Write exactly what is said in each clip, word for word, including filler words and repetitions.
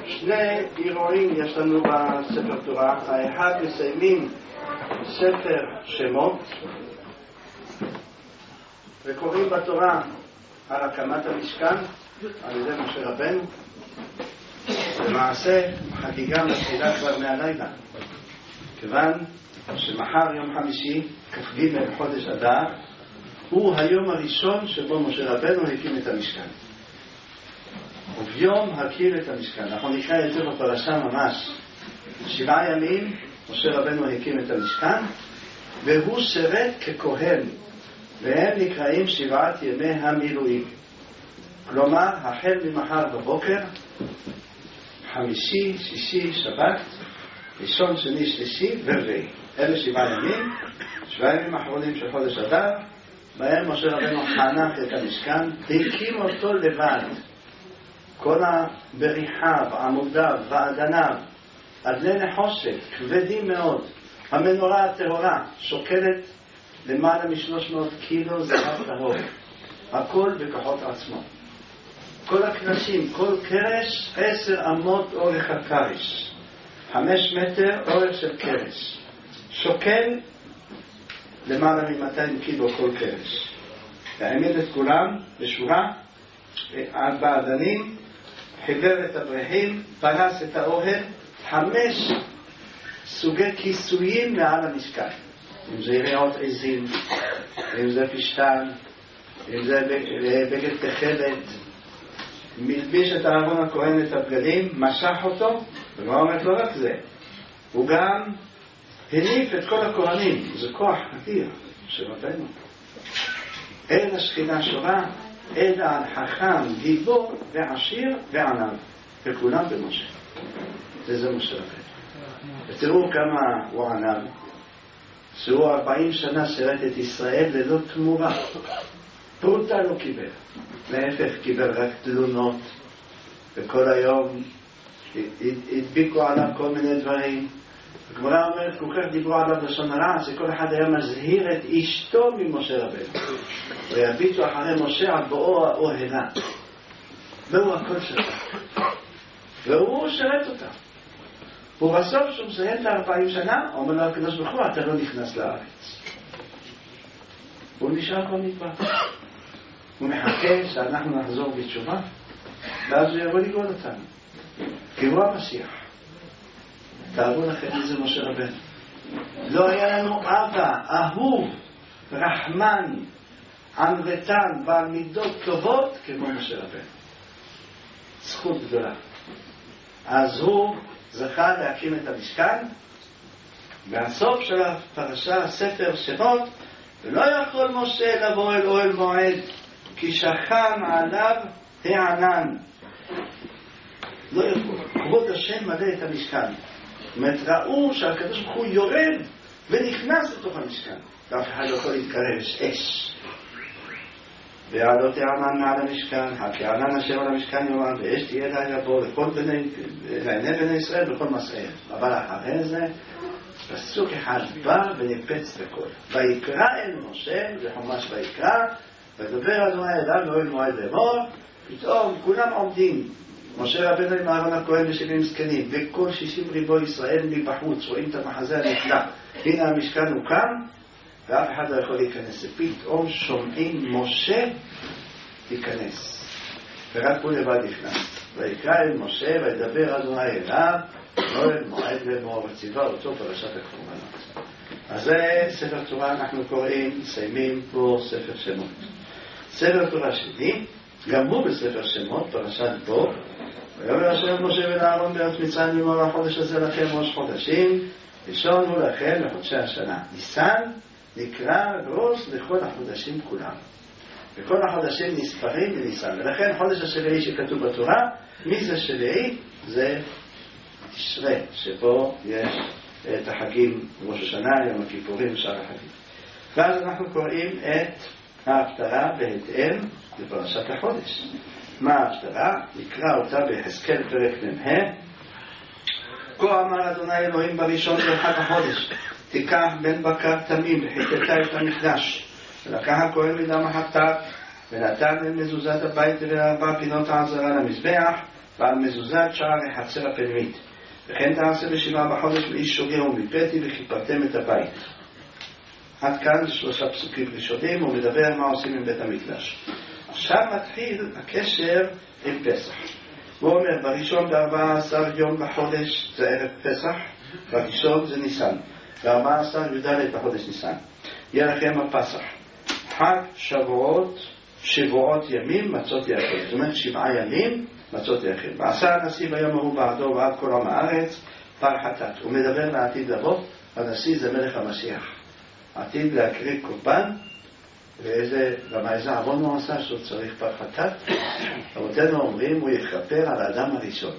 שני אירועים יש לנו בספר תורה. האחד מסיימים ספר שמות וקוראים בתורה על הקמת המשכן על ידי משה רבנו. למעשה חגיגה מתחילה כבר מהלילה, כיוון שמחר יום חמישי כ"ג חודש אדר הוא היום הראשון שבו משה רבנו הקים את המשכן. וביום הכיר את המשכן, אנחנו נקרא את זה בפרשה ממש, שבעה ימים משה רבנו הקים את המשכן והוא שרת ככהן, והם נקראים שבעת ימי המילואים. כלומר החל ממחר בבוקר, חמישי, שישי, שבת, ראשון, שני, שלישי ורביעי, אלה שבעה ימים, שבעה ימים האחרונים של חודש אדר, בהם משה רבנו חנך את המשכן והקים אותו לבד. כל הבריחיו, עמודיו ואדניו, אדני נחושת כבדים מאוד, המנורה הטהורה שוקלת למעלה משלוש מאות קילו זהב טהור, הכל בכוחות עצמו. כל הכנסים, כל קרש, עשר אמות אורך הקרש, חמש מטר אורך של קרש, שוקל למעלה מ-מאתיים קילו כל קרש. העמיד את כולם בשורה, ארבע אדנים, חיבר את הבריחים, פרס את האוהל, חמש סוגי כיסויים מעל המשכן, אם זה יראות עזים, אם זה פשטן, אם זה בגד תכלת. מלביש את אהרון הכהן את הבגדים, משך אותו, ולא אומרת לא רק זה, הוא גם הניף את כל הכהנים. זה כוח אדיר שרבנו, אל השכינה שורה, אל על חכם, גיבור ועשיר וענב, וכולם במשה. זה זה משה רבנו. ותראו כמה הוא ענב, שהוא ארבעים שנה שירת את ישראל ללא תמורה, פרוטה לא קיבל, להפך קיבל רק תלונות, וכל היום הדביקו עליו כל מיני דברים. הגמרא אומרת, כל כך דיברו עליו לשון הרע, שכל אחד היה מזהיר את אשתו ממשה רבנו, ויביטו אחרי משה על בואו האוהלה, והוא הכל שלו, והוא שרת אותה. ובסוף שהוא מסיים את ארבעים שנה, אומר לו הקדוש ברוך הוא, אתה לא נכנס לארץ. הוא נשאר במדבר, הוא מחכה שאנחנו נחזור בתשובה, ואז הוא יבוא לגאול אותנו, כי הוא המשיח. תארו לכם איזה משה רבנו. לא היה לנו אבא אהוב, רחמן, ענוותן, בעל מידות טובות כמו משה רבנו. זכות גדולה. אז הוא זכה להקים את המשכן, והסוף של הפרשה, ספר שמות, ולא יכול משה לבוא אל אוהל מועד, כי שכן עליו הענן. לא יכול. כבוד השם מלא את המשכן. זאת אומרת, ראו שהקדוש ברוך הוא יורד ונכנס לתוך המשכן, ואף אחד לא יכול להתקרב, יש אש. ועלות הענן מעל המשכן, הענן אשר על המשכן יאמר, ואש תהיה לילה בו לכל בני, לעיני בני ישראל בכל מסעיהם. אבל אחרי זה, פסוק אחד בא וניפץ לכל. ויקרא אל משה, זה חומש ויקרא, ודבר אדוני אליו לאוהל מועד לאמור, פתאום כולם עומדים, משה רבנו עם אהרון הכהן ושבעים זקנים, וכל שישים ריבו ישראל מבחוץ, רואים את המחזה הנפלא. הנה המשכן הוא כאן, ואף אחד לא יכול להיכנס. פתאום שומעים משה תיכנס, ורק הוא לבד נכנס. ויקרא אל משה וידבר אדוני אליו לאוהל מועד לאמור, וציווה אותו פרשת הקורבנות. אז זה ספר תורה, אנחנו קוראים, מסיימים פה ספר שמות. ספר תורה שני, גם הוא בספר שמות, פרשת בו. ויאמר השם משה בן אהרון בארץ מצרים לאמור, החודש הזה לכם ראש חודשים, ראשון הוא לכם לחודשי השנה. ניסן נקרא ראש לכל החודשים כולם, וכל החודשים נספרים בניסן. ולכן חודש השביעי שכתוב בתורה, מי זה שביעי? זה תשרי, שבו יש את החגים, ראש השנה, יום הכיפורים, שאר החגים. ואז אנחנו קוראים את ההפטרה בהתאם לפרשת החודש. מה ההפטרה? נקרא אותה ביחזקאל פרק מ"ה. כה אמר אדוני אלוהים בראשון של חג החודש, תיקח בן בקר תמים וחיטטה את המקדש, ולקח הכהן מדם החטאת ונתן למזוזת הבית ולארבע פינות העזרה למזבח, ועל מזוזת שער החצר הפנימית. וכן תעשה בשבעה בחודש לאיש שוגר ומפתי וכיפרתם את הבית. עד כאן שלושה פסוקים ראשונים, הוא מדבר מה עושים עם בית המקדש. עכשיו מתחיל הקשר עם פסח. הוא אומר, בראשון בארבע עשר יום בחודש זה ערב פסח, בראשון זה ניסן, בארבע עשר י"ד בחודש ניסן. יהיה לכם הפסח. חג שבועות, שבועות ימים, מצות יאכל. זאת אומרת, שבעה ימים, מצות יאכל. ועשה הנשיא ביום ההוא בעדו ועד כל עם הארץ, פר חטאת. הוא מדבר לעתיד לבוא, הנשיא זה מלך המשיח. עתיד להקריב קורבן, ואיזה, למה איזה עוון הוא עשה שהוא צריך פר חטאת? רבותינו אומרים, הוא יכפר על האדם הראשון.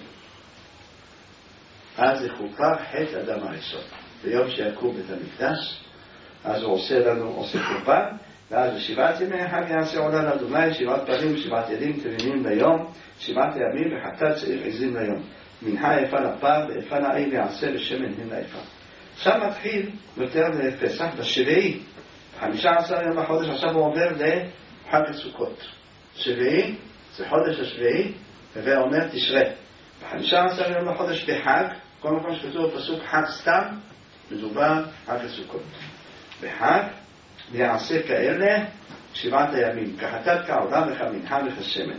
אז יכופר חטא אדם הראשון. ביום שיקום בית המקדש, אז הוא עושה לנו, עושה קורבן, ואז בשבעת ימי החג יעשה עולה לאדוני, שבעת פרים, שבעת ידים תמימים ליום, שבעת ימים וחטאת צריך עזים ליום. מנחה יפה לפר, ויפה נאי ויעשה בשמן הן ליפה. עכשיו מתחיל יותר לפסח בשביעי, חמישה עשר יום בחודש. עכשיו הוא עובר לחג הסוכות. שביעי, זה חודש השביעי, ואומר תשרה. בחמישה עשר יום בחודש בחג, כל מקום שכתוב בפסוק חג סתם, מדובר חג הסוכות. בחג, ויעשה כאלה שבעת הימים, כחטאת כעולה וכמנחה וכשמן.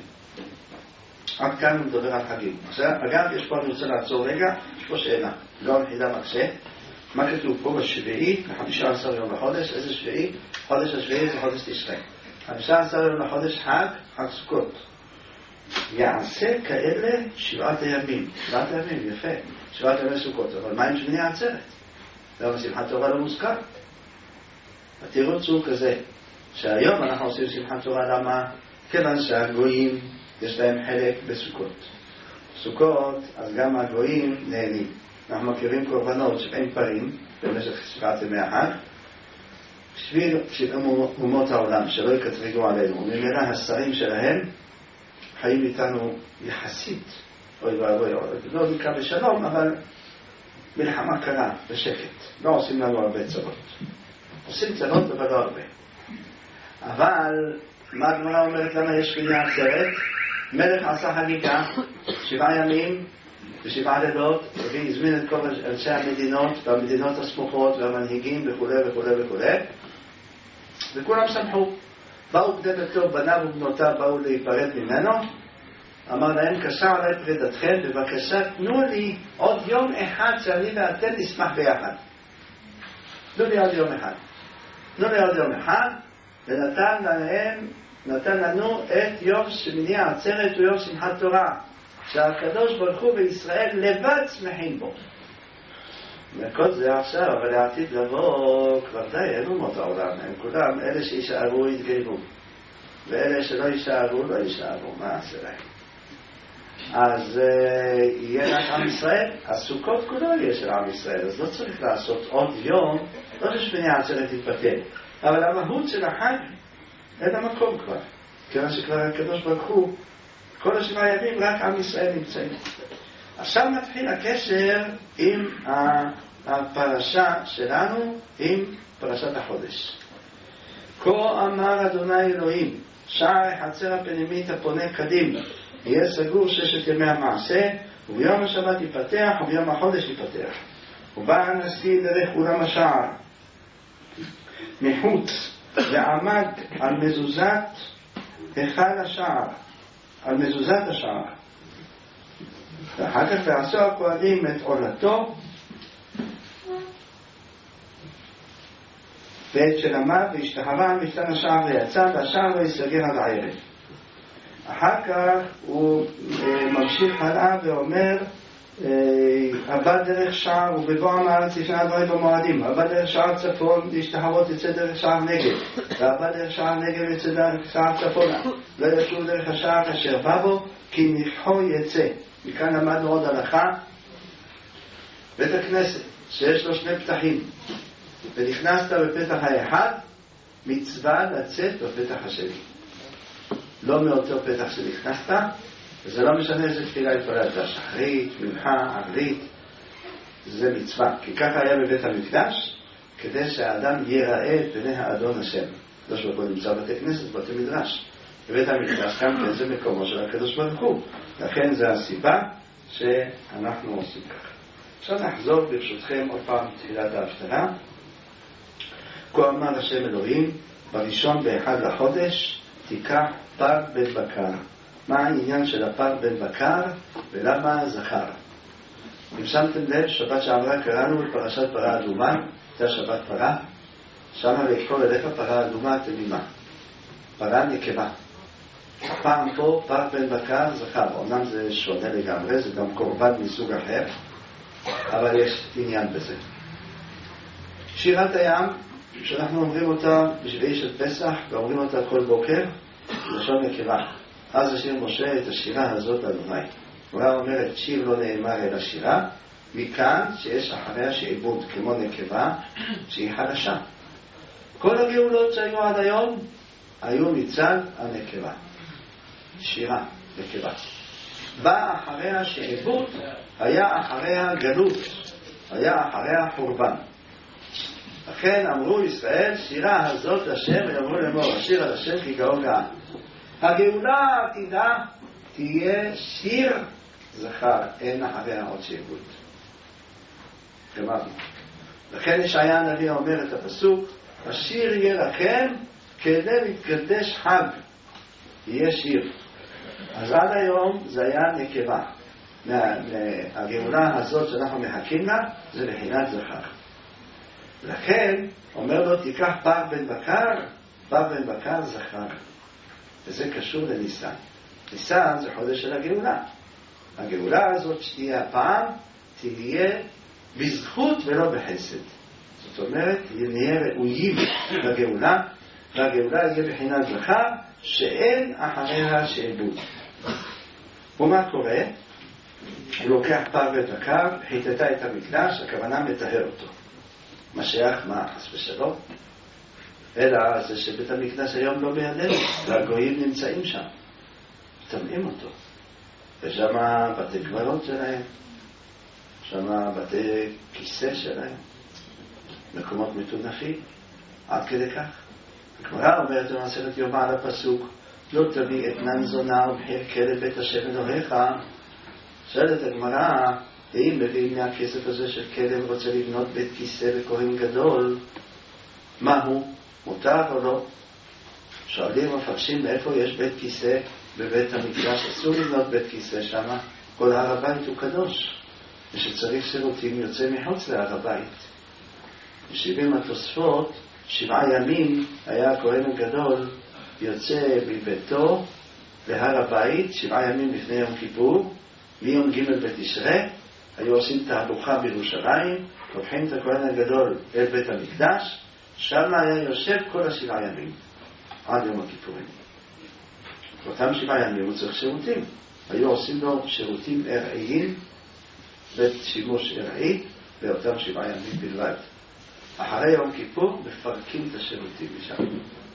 עד כאן הוא מדבר על חגים. אגב, יש פה, אני רוצה לעצור רגע, יש פה שאלה, לא יחידה מקשה. מה כתוב פה בשביעי, ב-חמישה עשר יום בחודש? איזה שביעי? חודש השביעי זה חודש תשרי. חמישה עשר יום בחודש חג, חג סוכות. יעשה כאלה שבעת הימים. שבעת הימים, יפה. שבעת ימי סוכות. אבל מה עם שמיני העצרת? למה שמחת תורה לא מוזכר? התירוץ הוא כזה, שהיום אנחנו עושים שמחת תורה, למה? כיוון שהגויים יש להם חלק בסוכות. סוכות, אז גם הגויים נהנים. אנחנו מכירים קורבנות שבעים פרים במשך שבעת ימי החג, בשביל אומות העולם שלא יקטרגו עלינו, וממילא השרים שלהם חיים איתנו יחסית, אוי ואבוי, לא נקרא בשלום, אבל מלחמה קלה, בשקט. לא עושים לנו הרבה צרות. עושים צרות אבל לא הרבה. אבל מה הגמרא אומרת למה יש שמיני עצרת? מלך עשה חגיגה שבעה ימים ושבעה לילות, והזמין את כל אנשי המדינות והמדינות הסמוכות והמנהיגים וכו' וכו' וכו', וכולם שמחו. באו בני ביתו, בניו ובנותיו באו להיפרד ממנו, אמר להם, קשה עלי פרידתכם, בבקשה תנו לי עוד יום אחד שאני ואתם נשמח ביחד. תנו לי עוד יום אחד. תנו לי עוד יום אחד, ונתן להם, נתן לנו את יום שמיני העצרת ויום שמחת תורה, שהקדוש ברוך הוא בישראל לבד שמחים בו. וכל זה עכשיו, אבל לעתיד לבוא, כבר די, אין אומות העולם, הם כולם, אלה שישארו יתגיירו, ואלה שלא ישארו, לא ישארו, מה עשה להם? אז uh, יהיה רק עם ישראל, הסוכות כולו יהיה של עם ישראל, אז לא צריך לעשות עוד יום, לא ששמיני העצרת תתפתל, אבל המהות של החג אין המקום כבר, כיוון שכבר הקדוש ברוך הוא, כל השבעה ימים רק עם ישראל נמצאים. עכשיו מתחיל הקשר עם הפרשה שלנו, עם פרשת החודש. כה אמר אדוני אלוהים, שער החצר הפנימית הפונה קדימה, יהיה סגור ששת ימי המעשה, וביום השבת ייפתח, וביום החודש ייפתח. ובא הנשיא דרך אולם השער, מחוץ, ועמד על מזוזת היכל השער, על מזוזת השער. ואחר כך ועשו הכהנים את עולתו, ואת שלמיו, והשתחווה על מפתן השער ויצא, והשער לא יסגר עד הערב. אחר כך הוא ממשיך הלאה ואומר, הבא דרך שער ובבוא הארץ לפני הדברים במועדים, הבא דרך שער צפון להשתחוות יצא דרך שער נגב, והבא דרך שער נגב יצא דרך שער צפונה, לא ישוב דרך השער אשר בא בו, כי נכחו יצא. מכאן למדנו עוד הלכה, בית הכנסת שיש לו שני פתחים, ונכנסת בפתח האחד, מצווה לצאת בפתח השני, לא מאותו פתח שנכנסת, וזה לא משנה איזה תפילה התפללת, שחרית, מנחה, ערבית, זה מצווה. כי ככה היה בבית המקדש, כדי שהאדם ייראה את פני האדון השם. לא שבו נמצא בתי כנסת, בתי מדרש. בבית המקדש גם כן זה מקומו של הקדוש ברוך הוא. לכן זה הסיבה שאנחנו עושים ככה. עכשיו נחזור ברשותכם עוד פעם תחילת ההפטרה. כה אמר השם אלוהים, בראשון באחד לחודש תיקח פר בן בקר. מה העניין של הפר בן בקר ולמה זכר? אם שמתם לב, שבת שעברה קראנו בפרשת פרה אדומה, זה שבת פרה, שמה ויקרא אליך פרה אדומה תמימה, פרה נקבה. הפעם פה פר בן בקר זכר, אומנם זה שונה לגמרי, זה גם קורבן מסוג אחר, אבל יש עניין בזה. שירת הים, שאנחנו אומרים אותה בשביעי של פסח ואומרים אותה כל בוקר, לשון נקבה. אז השיר משה את השירה הזאת אדוני. הוא אומר את שיר לא נאמר אלא שירה, מכאן שיש אחריה שעבוד כמו נקבה שהיא חדשה. כל הגאולות שהיו עד היום היו מצד הנקבה. שירה, נקבה. בא אחריה שעבוד, היה אחריה גלות, היה אחריה חורבן. לכן אמרו ישראל, שירה הזאת השם, ואמרו לאמור, השיר על השם כי גאון גאון. הגאולה העתידה תהיה שיר זכר, אין אחריה עוד שעבוד. גמרנו. לכן ישעיה הנביא אומר את הפסוק, השיר יהיה לכם כדי להתקדש חג, יהיה שיר. אז עד היום זה היה נקבה. הגאולה הזאת שאנחנו מחכים לה זה בחינת זכר. לכן אומר לו תיקח פר בן בקר, פר בן בקר זכר. וזה קשור לניסן. ניסן זה חודש של הגאולה. הגאולה הזאת שתהיה הפעם תהיה בזכות ולא בחסד. זאת אומרת, נהיה ראויים לגאולה, והגאולה יהיה בחינת זכר שאין אחריה שעבוד. ומה קורה? הוא לוקח פר בן בקר, חיטטה את המקדש, הכוונה מטהר אותו. מה שייך מה? חס ושלום. אלא זה שבית המקדש היום לא בידינו, והגויים נמצאים שם. מטמאים אותו. ושם בתי קברות שלהם, שם בתי כיסא שלהם, מקומות מטונפים, עד כדי כך. הגמרא אומרת במסכת יומא על הפסוק, לא תביא אתנן זונה ובחיר כלב בית השם אלוהיך. שואלת הגמרא, ואם מביאים מהכסף הזה של כלב רוצה לבנות בית כיסא וכהן גדול, מה הוא? מותר או לא? שואלים מפרשים מאיפה יש בית כיסא בבית המקדש. אסור לבנות בית כיסא שם, כל הר הבית הוא קדוש, ושצריך שירותים יוצא מחוץ להר הבית. בשבעים התוספות, שבעה ימים היה הכהן הגדול יוצא מביתו להר הבית, שבעה ימים לפני יום כיפור, מיום ג' בתשרי, היו עושים תהלוכה בירושלים, לוקחים את הכהן הגדול אל בית המקדש, שם היה יושב כל השבעה ימים, עד יום הכיפורים. באותם שבעה ימים הוא צריך שירותים. היו עושים לו שירותים ארעיים, בית שימוש ארעי, באותם שבעה ימים בלבד. אחרי יום כיפור מפרקים את השירותים משם.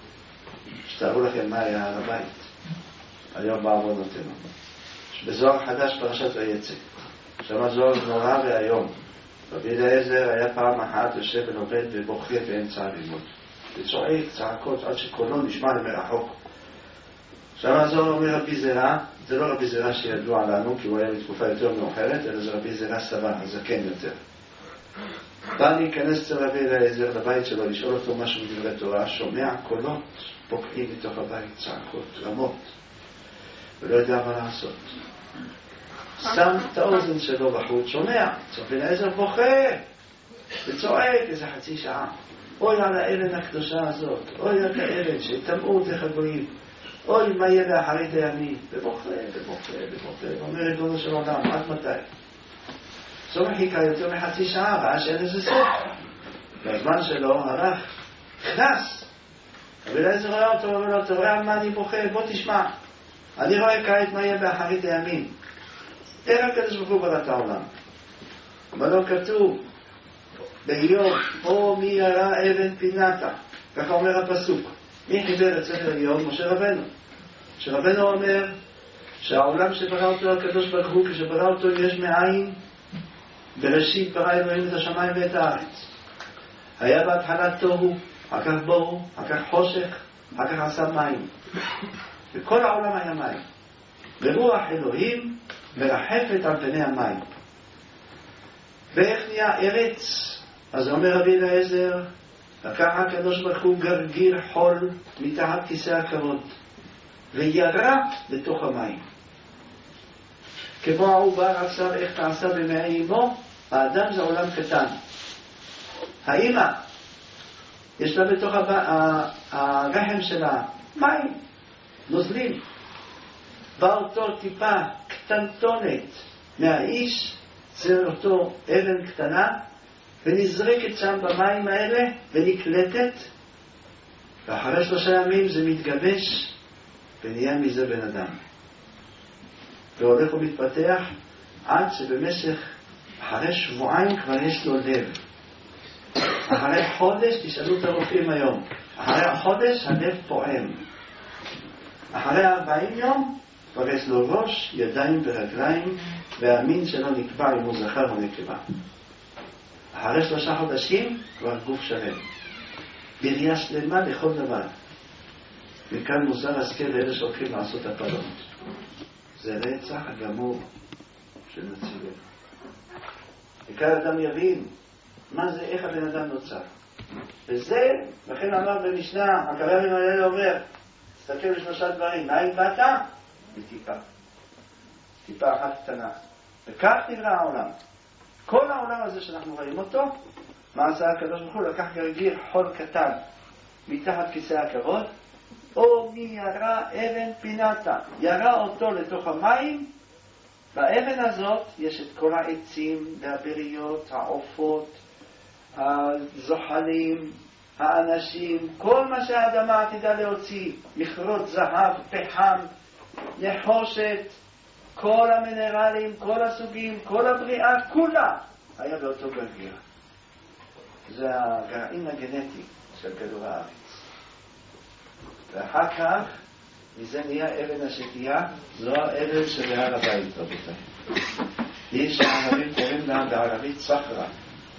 שתארו לכם מה היה הר הבית. היום בעוונותינו. בזוהר חדש פרשת ויצא. שם זוהר נורא והיום. רבי אליעזר היה פעם אחת יושב ולומד ובוכה באמצע הלימוד. וצועק צעקות עד שקולו נשמע למרחוק. שם זוהר אומר רבי זרע, זה לא רבי זרע שידוע לנו כי הוא היה בתקופה יותר מאוחרת, אלא זה רבי זרע סבא, הזקן יותר. בא להיכנס אצל רבי אליעזר לבית שלו, לשאול אותו משהו מדברי תורה, שומע קולות פוקעים מתוך הבית, צעקות, רמות, ולא יודע מה לעשות. שם את האוזן שלו בחוץ, שומע, רבי אליעזר בוכה וצועק איזה חצי שעה. אוי על האלן הקדושה הזאת, אוי על האלן שטמאו דרך הגויים, אוי מה יהיה באחרית הימים, ובוכה ובוכה ובוכה, ואומר ריבונו של עולם, עד מתי? זו מחיקה יותר מחצי שעה, ראה שאין איזה סוף. והזמן שלו הלך, נכנס. רבי אליעזר רואה אותו, אומר לו, אתה רואה על מה אני בוכה? בוא תשמע. אני רואה כעת מה יהיה באחרית הימים. איך הקדוש ברוך הוא ברא את העולם? אבל לא כתוב, באיוב, או מי ירה אבן פינתה. ככה אומר הפסוק. מי חיבר את ספר איוב? משה רבנו. משה רבנו אומר שהעולם שברא אותו הקדוש ברוך הוא, כשברא אותו יש מאין, בראשית ברא אלוהים את השמיים ואת הארץ. היה בהתחלה תוהו, אחר כך בוהו, אחר כך חושך, אחר כך עשה מים. וכל העולם היה מים. ורוח אלוהים מרחפת על פני המים. ואיך נהיה ארץ? אז אומר רבי אליעזר, לקח הקדוש ברוך הוא גרגיר חול מתחת כיסא הכבוד, וירה לתוך המים. כמו העובר עכשיו, איך תעשה במעי אמו, האדם זה עולם קטן. האמא, יש לה בתוך הרחם שלה מים, נוזלים. בא אותו טיפה קטנטונת מהאיש, זה אותו אבן קטנה, ונזרקת שם במים האלה, ונקלטת, ואחרי שלושה ימים זה מתגבש, ונהיה מזה בן אדם. והולך ומתפתח, עד שבמשך, אחרי שבועיים כבר יש לו לב. אחרי חודש, תשאלו את הרופאים היום, אחרי החודש הלב פועם. אחרי ארבעים יום, כבר יש לו ראש, ידיים ורגליים, והמין שלו נקבע אם הוא זכר או נקבה. אחרי שלושה חודשים, כבר גוף שלם. בריאה שלמה לכל דבר. וכאן מוזר הזכר לאלה שהולכים לעשות הפלות. זה רצח הגמור של נציגנו. וכאן אדם יבין מה זה, איך הבן אדם נוצר. וזה, לכן אמר במשנה, הקב"ה ממלא אומר, תסתכל בשלושה דברים, מאין באת? מטיפה. טיפה אחת קטנה. וכך נברא העולם. כל העולם הזה שאנחנו רואים אותו, מה עשה הקדוש ברוך הוא? לקח גרגיר חול קטן מתחת כיסא הכבוד, או מי ירה אבן פינתה, ירה אותו לתוך המים. באבן הזאת יש את כל העצים והבריות, העופות, הזוחלים, האנשים, כל מה שהאדמה עתידה להוציא, מכרות זהב, פחם, נחושת, כל המינרלים, כל הסוגים, כל הבריאה, כולה היה באותו גרגיר. זה הגרעין הגנטי של כדור הארץ. ואחר כך, מזה נהיה אבן השתייה, זו האבן של הר הבית, רבותיי. יש הערבים קוראים לה בערבית סחרה.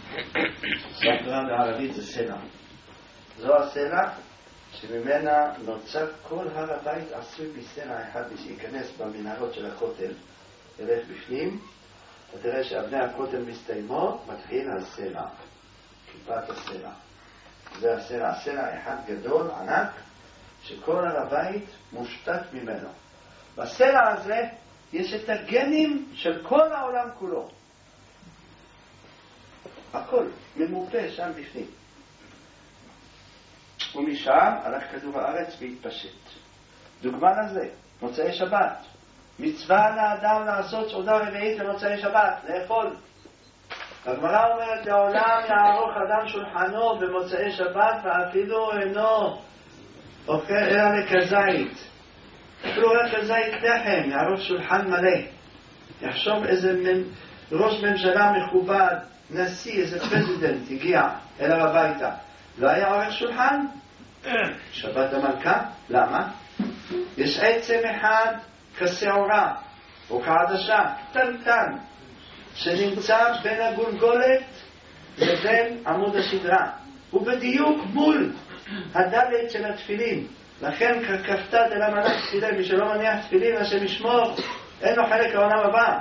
סחרה בערבית זה סלע. זו הסלע שממנה נוצר כל הר הבית עשוי בסלע אחד, ושייכנס במנהרות של הכותל, תלך בפנים, ותראה שאבני הכותל מסתיימות, מתחיל הסלע, כיפת הסלע. זה הסלע, הסלע אחד גדול, ענק, שכל הר הבית מושתת ממנו. בסלע הזה יש את הגנים של כל העולם כולו. הכל ממופה שם בפנים. ומשם הלך כדור הארץ והתפשט. דוגמה לזה, מוצאי שבת. מצווה לאדם לעשות סעודה רביעית למוצאי שבת, לאכול. הגמרא אומרת, לעולם יערוך אדם שולחנו במוצאי שבת, ואפילו אינו אוכל אלא לכזית. אפילו רק כזית לחם, יערוך שולחן מלא. יחשוב איזה מנ... ראש ממשלה מכובד, נשיא, איזה פרזידנט הגיע אל הביתה. לא היה עורך שולחן? שבת המלכה. למה? יש עצם אחד כסעורה או כעדשה, קטנטן, שנמצא בין הגולגולת לבין עמוד השדרה. הוא בדיוק מול הדלת של התפילין. לכן כפתה דלה מלך תפילין, מי שלא מניח תפילין, השם ישמור, אין לו חלק לעולם הבא.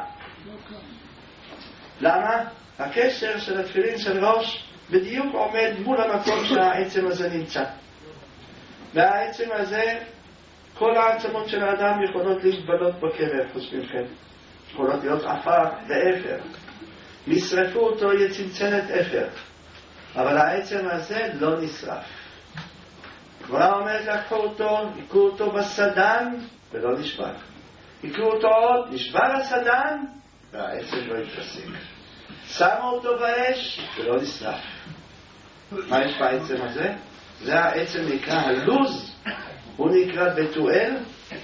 למה? הקשר של התפילין של ראש בדיוק עומד מול המקום שהעצם הזה נמצא. והעצם הזה, כל העצמות של האדם יכולות להתבלות בקבר, חוץ מכן. יכולות להיות עפר ואפר. נשרפו אותו יצמצנת אפר. אבל העצם הזה לא נשרף. כבר אומרת, לקחו אותו, יקו אותו בסדן ולא נשבר. יקו אותו עוד, נשבר הסדן והעצם לא יתפסק. שמו אותו באש ולא נשרף. מה יש בעצם הזה? זה העצם נקרא הלוז, הוא נקרא בתואל,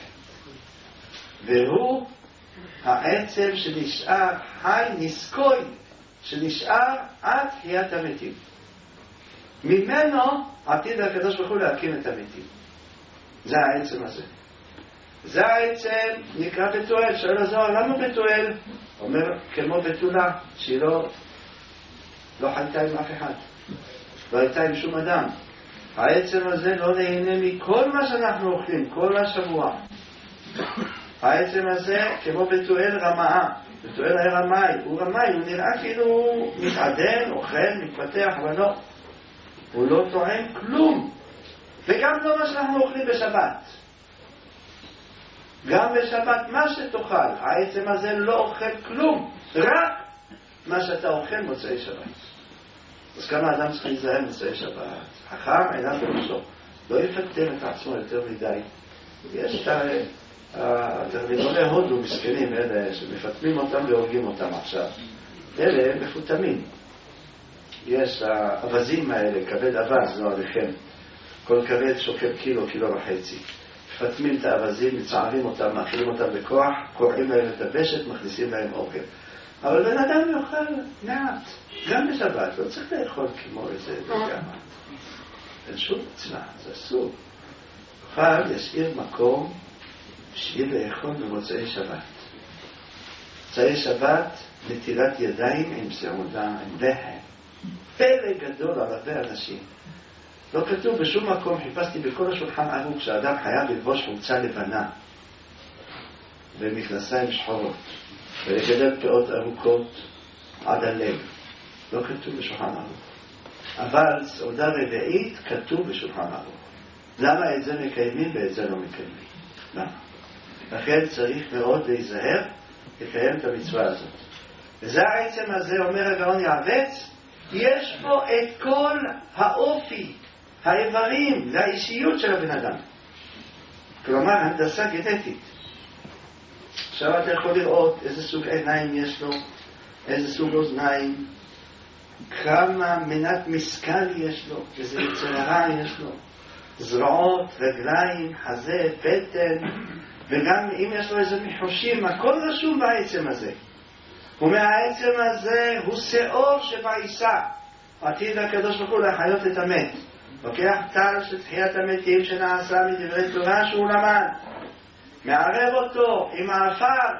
והוא העצם שנשאר חי, נסקוי, שנשאר עד תחיית המתים. ממנו עתיד הקדוש ברוך הוא להקים את המתים. זה העצם הזה. זה העצם נקרא בתואל. שואל הזוהר, למה בתואל? אומר, כמו בתולה, שהיא לא, לא חייתה עם אף אחד. לא הייתה עם שום אדם. העצם הזה לא נהנה מכל מה שאנחנו אוכלים, כל השבוע. העצם הזה כמו בתואל רמאה, בתואל היה רמאי, הוא רמאי, הוא נראה כאילו הוא מתעדן, אוכל, מתפתח, אבל לא, הוא לא טועם כלום, וגם לא מה שאנחנו אוכלים בשבת. גם בשבת מה שתאכל, העצם הזה לא אוכל כלום, רק מה שאתה אוכל מוצאי שבת. אז כמה אדם צריך להיזהר מוצאי שבת? חכם עיניו בראשו, לא יפתם את עצמו יותר מדי. יש את התרנגולי הודו מסכנים, אלה שמפתמים אותם והורגים אותם עכשיו, אלה מפותמים. יש האבזים האלה, כבד אבז, לא עליכם, כל כבד שוקל קילו, קילו וחצי. מפתמים את האבזים, מצערים אותם, מאכילים אותם בכוח, קורעים להם את הבשת, מכניסים להם אוכל. אבל בן אדם יאכל מעט, גם בשבת, לא צריך לאכול כמו איזה דגמה. אין שום מצווה, זה אסור. אבל ישאיר מקום בשביל לאכול במוצאי שבת. מוצאי שבת, נטילת ידיים עם סעודה, עם לחם. פלא גדול על הרבה אנשים. לא כתוב בשום מקום, חיפשתי בכל השולחן ערוך שאדם חייב ללבוש חולצה לבנה ומכנסיים שחורות ולגדל פאות ארוכות עד הלב. לא כתוב בשולחן ערוך. אבל סעודה רביעית כתוב בשולחן ערוך. למה את זה מקיימים ואת זה לא מקיימים? למה? לכן צריך מאוד להיזהר לקיים את המצווה הזאת. וזה העצם הזה, אומר הגאון יעבץ, יש פה את כל האופי, האיברים והאישיות של הבן אדם. כלומר, הנדסה גנטית. עכשיו אתה יכול לראות איזה סוג עיניים יש לו, איזה סוג אוזניים, כמה מנת משכל יש לו, איזה יצר הרע יש לו, זרועות, רגליים, חזה, בטן, וגם אם יש לו איזה מחושים, הכל רשום בעצם הזה. ומהעצם הזה הוא שאור שבעיסה. עתיד הקדוש ברוך הוא להחיות את המת. לוקח טל של תחיית המתים שנעשה מדברי תורה שהוא למד, מערב אותו עם האפר,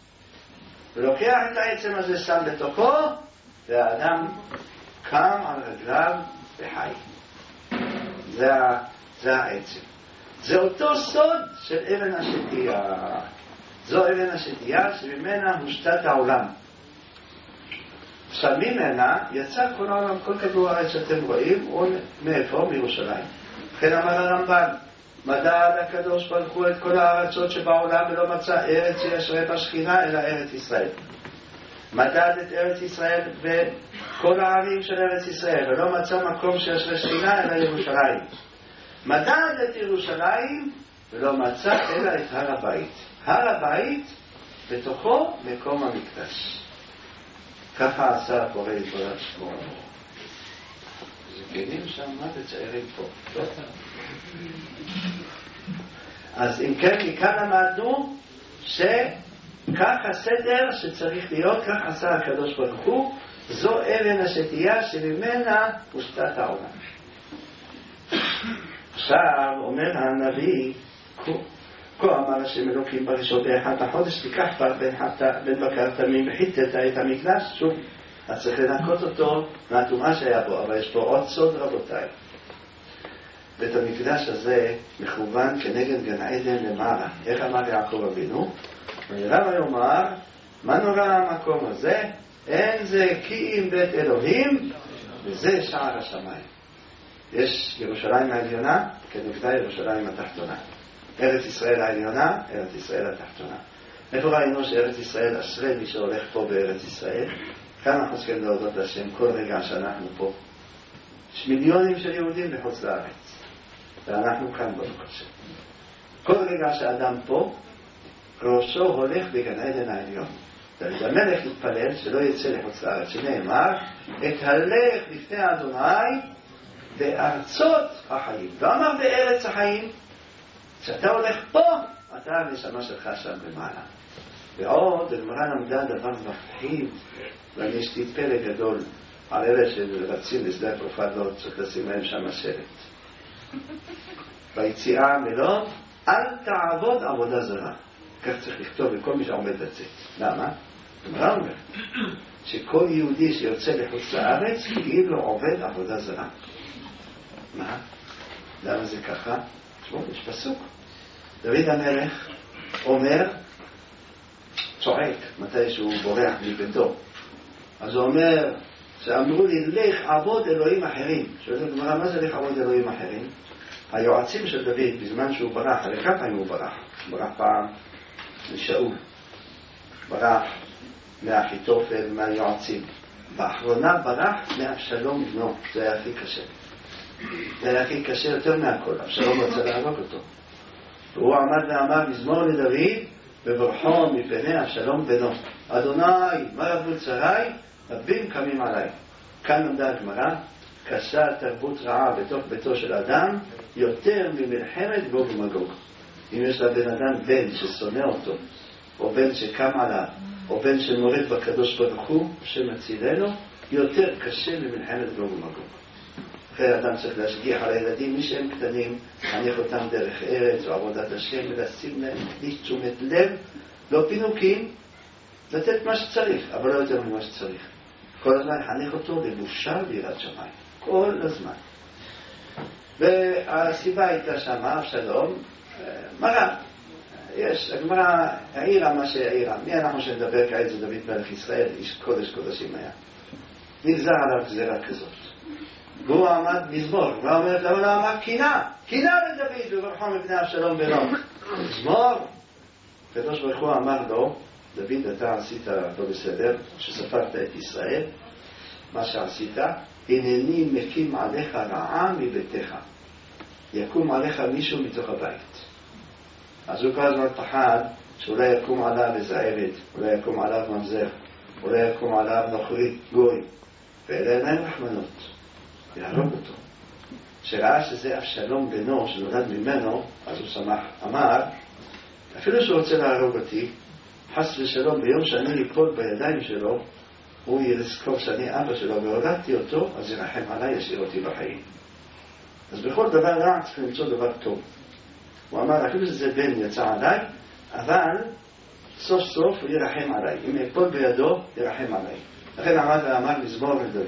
ולוקח את העצם הזה, שם בתוכו, והאדם קם על רגליו וחי. זה, זה העצם. זה אותו סוד של אבן השתייה. זו אבן השתייה שממנה מושתת העולם. עכשיו ממנה יצא כל העולם, כל כדור הארץ שאתם רואים, הוא מאיפה? מירושלים. לכן אמר הרמב"ן, מדד הקדוש ברוך הוא את כל הארצות שבעולם ולא מצא ארץ שישרה בה שכינה אלא ארץ ישראל. מדד את ארץ ישראל וכל הערים של ארץ ישראל ולא מצא מקום שישרה שכינה אלא ירושלים. מדד את ירושלים ולא מצא אלא את הר הבית. הר הבית בתוכו מקום המקדש. ככה עשה הפורא יתברך שמו. זקנים שם, מה תצערים פה? אז אם כן, מכאן למדנו שכך הסדר שצריך להיות, כך עשה הקדוש ברוך הוא, זו אבן השתייה שממנה מושתת העולם. עכשיו אומר הנביא, כה אמר השם אלוקים בראשון באחד החודש, תיקח פר בן בקר תמים וחיטטת את המקדש. שוב, אז צריך לנקות אותו מהטומאה שהיה בו, אבל יש פה עוד סוד רבותיי. בית המקדש הזה מכוון כנגד גן עדן למעלה. איך אמר יעקב אבינו? וירא ויאמר, מה נורא המקום הזה? אין זה כי אם בית אלוהים, וזה שער השמיים. יש ירושלים העליונה כנגדה ירושלים התחתונה. ארץ ישראל העליונה, ארץ ישראל התחתונה. איפה ראינו שארץ ישראל, אשרי מי שהולך פה בארץ ישראל? כאן אנחנו צריכים להודות לשם כל רגע שאנחנו פה. יש מיליונים של יהודים בחוץ לארץ, ואנחנו כאן ברוך השם. כל רגע שאדם פה, ראשו הולך בגן עדן העליון. והמלך התפלל שלא יצא לחוץ לארץ, שנאמר, את הלך לפני אדוני בארצות החיים. לא אמר בארץ החיים, כשאתה הולך פה, אתה הנשמה שלך שם במעלה. ועוד, הגמרא למדה דבר מפחיד, ואני יש לי פלא גדול על אלה שרצים לשדה התעופה, לא צריך לשים להם שם השלט. ביציאה מלון, אל תעבוד עבודה זרה. כך צריך לכתוב לכל מי שעומד לצאת. למה? הגמרא אומר שכל יהודי שיוצא לחוץ לארץ, כאילו עובד עבודה זרה. מה? למה זה ככה? תשמעו, יש פסוק. דוד המלך אומר, צועק, מתי שהוא בורח מביתו. אז הוא אומר, שאמרו לי, לך עבוד אלוהים אחרים. שואלת הגמרא, מה זה לך עבוד אלוהים אחרים? היועצים של דוד, בזמן שהוא ברח, הרי כמה פעמים הוא ברח? הוא ברח פעם לשאול, ברח מאחיתופל, מהיועצים. באחרונה ברח מאבשלום בנו, זה היה הכי קשה. זה היה הכי קשה יותר מהכל, אבשלום רצה להרוג אותו. והוא עמד ואמר, מזמור לדוד, בברכו מפני אבשלום בנו. אדוני, מה רבו צריי? רבים קמים עליי. כאן עמדה הגמרא, קשה תרבות רעה בתוך ביתו של אדם, יותר ממלחמת גוג ומגוג. אם יש לבן אדם בן ששונא אותו, או בן שקם עליו, או בן שמורד בקדוש ברוך הוא, שמצילנו, יותר קשה ממלחמת גוג ומגוג. אחרי אדם צריך להשגיח על הילדים, מי שהם קטנים, חנך אותם דרך ארץ או עבודת השם, ולשים להם תשומת לב, לא פינוקים, לתת מה שצריך, אבל לא יותר ממה שצריך. כל הזמן חנך אותו לבושה ויראת שמיים. כל הזמן. והסיבה הייתה שמה, אבשלום, מראה. יש, הגמרא העירה מה שהעירה. מי אנחנו שנדבר כעת זה דוד מלך ישראל, איש קודש קודשים היה. נגזר עליו גזירה כזאת. והוא עמד מזמור, והוא אומר, למה לא אמר קינה? קינה לדוד, וברכו מפני אבשלום בנו. מזמור. הקדוש ברוך הוא אמר לו, דוד, אתה עשית לא בסדר, שספרת את ישראל, מה שעשית, הנני מקים עליך רעה מביתך. יקום עליך מישהו מתוך הבית. אז הוא כל הזמן פחד שאולי יקום עליו איזה עבד, אולי יקום עליו ממזר, אולי יקום עליו נוכרי, גוי, ואלה עיניים רחמנות, יהרוג אותו. שראה שזה אבשלום בנו שנולד ממנו, אז הוא שמח, אמר, אפילו שהוא רוצה להרוג אותי, חס ושלום, ביום שאני ליפול בידיים שלו, הוא יזכור שאני אבא שלו והולדתי אותו, אז ירחם עליי, ישאיר אותי בחיים. אז בכל דבר רע צריך למצוא דבר טוב. הוא אמר, אפילו שזה בן יצא עליי, אבל סוף סוף הוא ירחם עליי. אם יפול בידו, ירחם עליי. לכן עמד ואמר מזמור לדוד.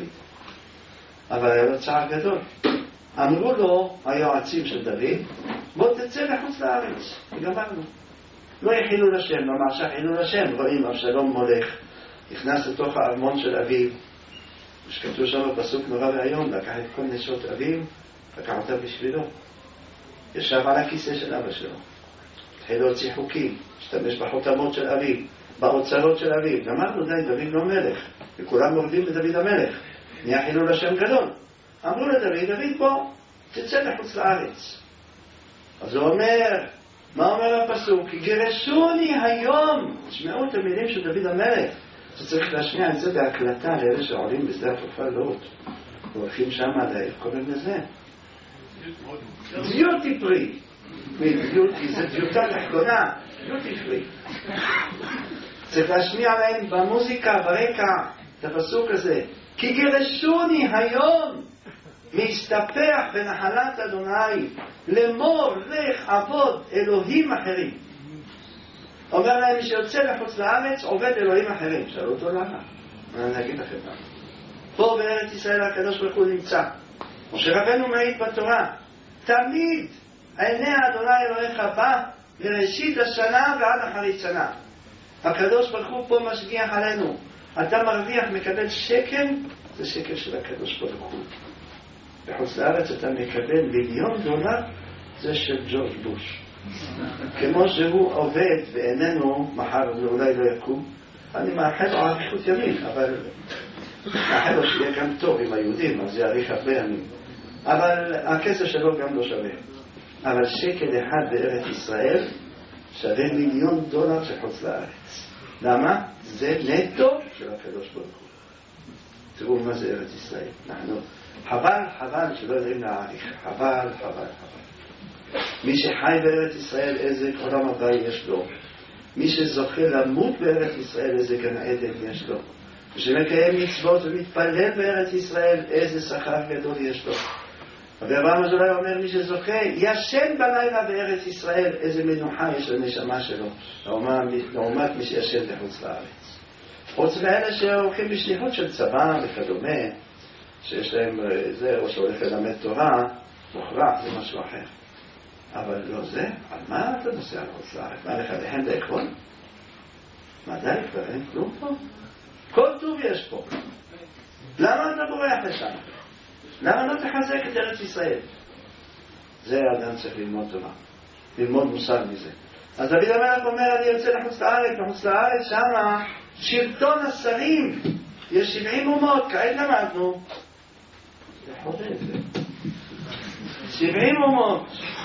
אבל היה לו צער גדול. אמרו לו היועצים של דוד, בוא תצא לחוץ לארץ. וגמרנו. לא יחילו לשם, לא מרשה חילו לשם. רואים, אבשלום מולך, נכנס לתוך הארמון של אביו. שכתוב שם בפסוק נורא והיום, לקח את כל נשות אביו, לקח אותה בשבילו. ישב על הכיסא של אבא שלו. התחיל להוציא חוקים, השתמש בחותמות של אביו, באוצרות של אביו. אמרנו, די, דוד לא מלך, וכולם מורדים לדוד המלך. נהיה חילול השם גדול. אמרו לדוד, דוד בוא, תצא לחוץ לארץ. אז הוא אומר, מה אומר הפסוק? גירשוני היום. תשמעו את המילים של דוד המלך. שצריך להשמיע את זה בהקלטה לאלה שעולים בשדה התעופה לוד. הולכים שם על איך קוראים לזה? דיוטי פרי. דיוטי, זה דיוטה תחתונה. דיוטי פרי. צריך להשמיע להם במוזיקה, ברקע, את הפסוק הזה. כי גירשוני היום מסתפח בנחלת אדוני לאמור לך עבוד אלוהים אחרים. אומר להם מי שיוצא לחוץ לארץ עובד אלוהים אחרים. שאלו אותו למה? אני אגיד לכם למה. פה בארץ ישראל הקדוש ברוך הוא נמצא. משה רבנו מעיד בתורה, תמיד עיני אדוני אלוהיך בא מראשית השנה ועד אחרית שנה. הקדוש ברוך הוא פה משגיח עלינו. אתה מרוויח, מקבל שקל, זה שקל של הקדוש ברוך הוא. בחוץ לארץ אתה מקבל מיליון דולר, זה של ג'ורג' בוש. כמו שהוא עובד ואיננו מחר ואולי לא יקום, אני מאחל לו אריכות ימים, אבל מאחל לו שיהיה גם טוב עם היהודים, אז יאריך הרבה ימים. אבל הכסף שלו גם לא שווה. אבל שקל אחד בארץ ישראל שווה מיליון דולר של חוץ לארץ. למה? זה נטו של הקדוש ברוך הוא. תראו מה זה ארץ ישראל. אנחנו, חבל, חבל שלא יודעים להעריך. חבל, חבל, חבל. מי שחי בארץ ישראל, איזה עולם הבא יש לו. מי שזוכה למות בארץ ישראל, איזה גן עדן יש לו. מי שמקיים מצוות ומתפלל בארץ ישראל, איזה שכר גדול יש לו. ואברהם אזולאי אומר, מי שזוכה, ישן בלילה בארץ ישראל, איזה מנוחה יש לנשמה שלו. לעומת מי שישן לחוץ לארץ. חוץ מאלה שהולכים בשליחות של צבא וכדומה, שיש להם זה, או שהולך ללמד תורה, מוכרח, זה משהו אחר. אבל לא זה, על מה אתה נוסע לחוץ לארץ? מה לך לכם לאכול? מה די כבר אין כלום פה? כל טוב יש פה. למה אתה בורח לשם? למה לא תחזק את ארץ ישראל? זה האדם צריך ללמוד תורה, ללמוד מוסר מזה. אז דוד המלך אומר, אני יוצא לחוץ לארץ, לחוץ לארץ שמה שלטון השרים, יש שבעים אומות, כעת למדנו. זה חובה את זה. שבעים אומות.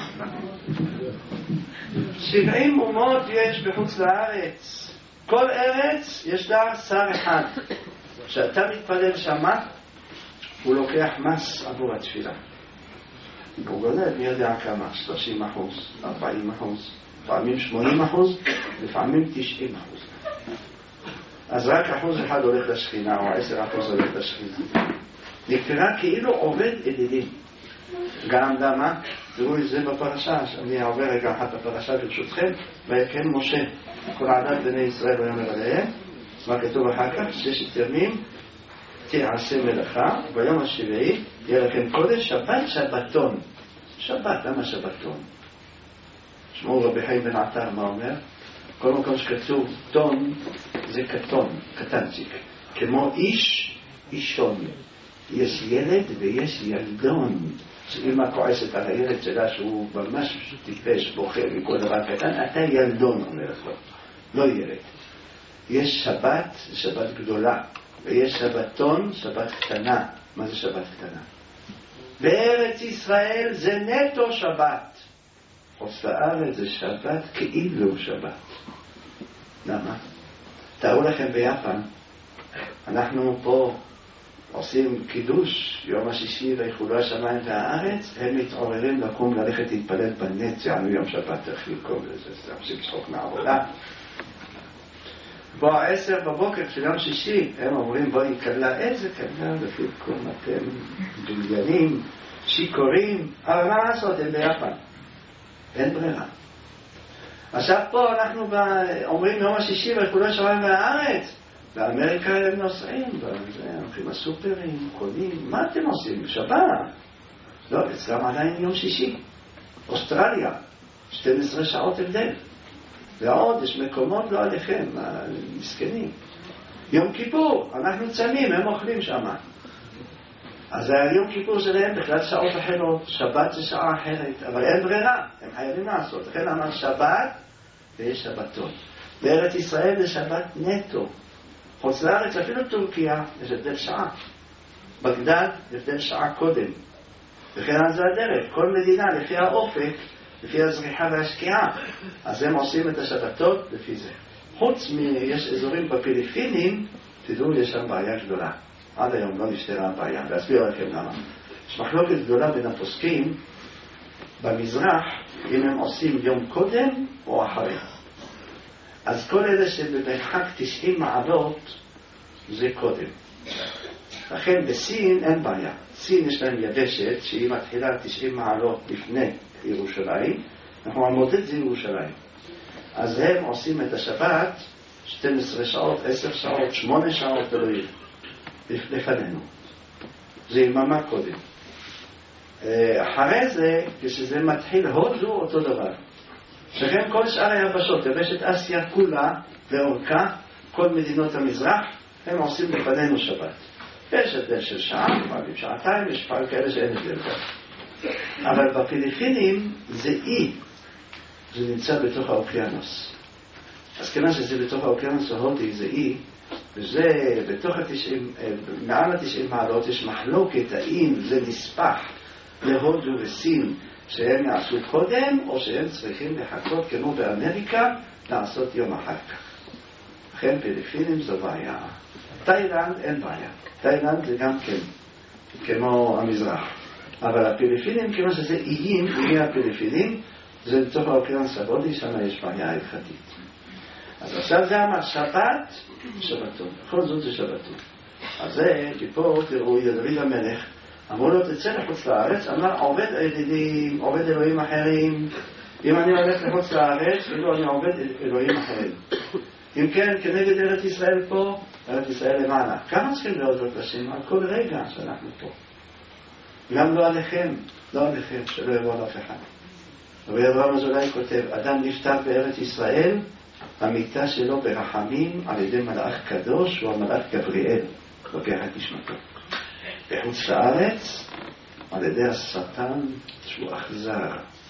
שבעים אומות יש בחוץ לארץ. כל ארץ יש לה שר אחד. כשאתה מתפלל שמה, הוא לוקח מס עבור התפילה. הוא גונב, מי יודע כמה, שלושים אחוז, ארבעים אחוז, לפעמים שמונים אחוז, לפעמים תשעים אחוז. אז רק אחוז אחד הולך לשכינה, או עשר אחוז הולך לשכינה. נקרא כאילו עובד אלילים. גם למה? תראו את זה בפרשה, אני עובר רגע אחת הפרשה ברשותכם, ויקם משה, כל עדת בני ישראל ויאמר עליהם, מה כתוב אחר כך? ששת ימים תעשה מלאכה, ביום השביעי יהיה לכם קודש, שבת שבתון. שבת, למה שבתון? שמעו רבי חיים בן עטר מה אומר? כל מקום שכתוב תון זה קטון, קטנציק, כמו איש, אישון. יש ילד ויש ילדון. שאמא כועסת על הילד שלה שהוא ממש טיפש, בוכה מכל דבר קטן, אתה ילדון, אומרת לו, לא ילד. יש שבת, שבת גדולה, ויש שבתון, שבת קטנה. מה זה שבת קטנה? בארץ ישראל זה נטו שבת. חוץ לארץ זה שבת כאילו שבת. למה? תראו לכם ביפן, אנחנו פה עושים קידוש, יום השישי ויחולו השמיים והארץ, הם מתעוררים לקום ללכת להתפלל בנץ, יענו יום שבת, איך לקום לזה, זה עושים צחוק מהעבודה. בוא עשר בבוקר של יום שישי, הם אומרים בואי קלה, איזה קלה, לפי קום אתם דוליינים, שיקורים, אבל מה לעשות, הם ביפן, אין ברירה. עכשיו פה אנחנו אומרים יום השישי ויחולו השמיים והארץ, באמריקה הם נוסעים, הולכים לסופרים, קונים, מה אתם עושים? שבת. לא, אצלם עדיין יום שישי. אוסטרליה, שתים עשרה שעות הבדל. ועוד, יש מקומות לא עליכם, מסכנים. יום כיפור, אנחנו צמים, הם אוכלים שם. אז יום כיפור שלהם בכלל שעות אחרות, שבת זה שעה אחרת, אבל אין ברירה, הם חייבים לעשות. לכן אמר שבת ויש שבתות. בארץ ישראל זה שבת נטו. חוץ לארץ, אפילו טורקיה, יש הבדל שעה. בגדד, הבדל שעה קודם. וכן על זה הדרך. כל מדינה, לפי האופק, לפי הזריחה והשקיעה. אז הם עושים את השבתות לפי זה. חוץ מ... יש אזורים בפיליפינים, תדעו, יש שם בעיה גדולה. עד היום לא נשתרה הבעיה. להסביר לכם למה. יש מחלוקת גדולה בין הפוסקים במזרח, אם הם עושים יום קודם או אחרי. אז כל אלה שבמרחק תשעים מעלות זה קודם. לכן בסין אין בעיה. סין יש להם יבשת שהיא מתחילה תשעים מעלות לפני ירושלים. אנחנו המודד זה ירושלים. אז הם עושים את השבת שתים עשרה שעות, עשר שעות, שמונה שעות תלוי לפנינו. זה יממה קודם. אחרי זה, כשזה מתחיל הודו אותו דבר. שכן כל שאר היבשות, יבשת אסיה כולה ואורכה, כל מדינות המזרח, הם עושים לפנינו שבת. יש הבדל של שעה, לפעמים שעתיים, יש פעם כאלה שאין הבדל כאלה. אבל בפיליפינים זה אי, זה נמצא בתוך האוקיינוס. אז כיוון שזה בתוך האוקיינוס ההודי זה אי, וזה בתוך התשעים, מעל התשעים מעלות יש מחלוקת, האם זה נספח להודו וסין, שהם יעשו קודם, או שהם צריכים לחכות כמו באמריקה, לעשות יום אחר כך. לכן פיליפינים זו בעיה. תאילנד אין בעיה. תאילנד זה גם כן, כמו המזרח. אבל הפיליפינים, כמו שזה איים, איים הפיליפינים, זה בתוך האוקיינוס ההודי, שם יש בעיה הלכתית. אז עכשיו זה אמר שבת, שבתון. בכל זאת זה שבתון. אז זה, פה תראו, דוד המלך, אמרו לו, תצא לחוץ לארץ, אמר, עובד אלילים, עובד אלוהים אחרים. אם אני הולך לחוץ לארץ, כאילו אני עובד אלוהים אחרים. אם כן, כנגד ארץ ישראל פה, ארץ ישראל למעלה. כמה צריכים להודות לשם? על כל רגע שאנחנו פה. גם לא עליכם, לא עליכם, שלא יבוא על אף אחד. רבי אברהם אזולאי כותב, אדם נפטר בארץ ישראל, המיטה שלו ברחמים על ידי מלאך קדוש, הוא המלאך גבריאל, לוקח את נשמתו. בחוץ לארץ, על ידי השטן שהוא אכזר.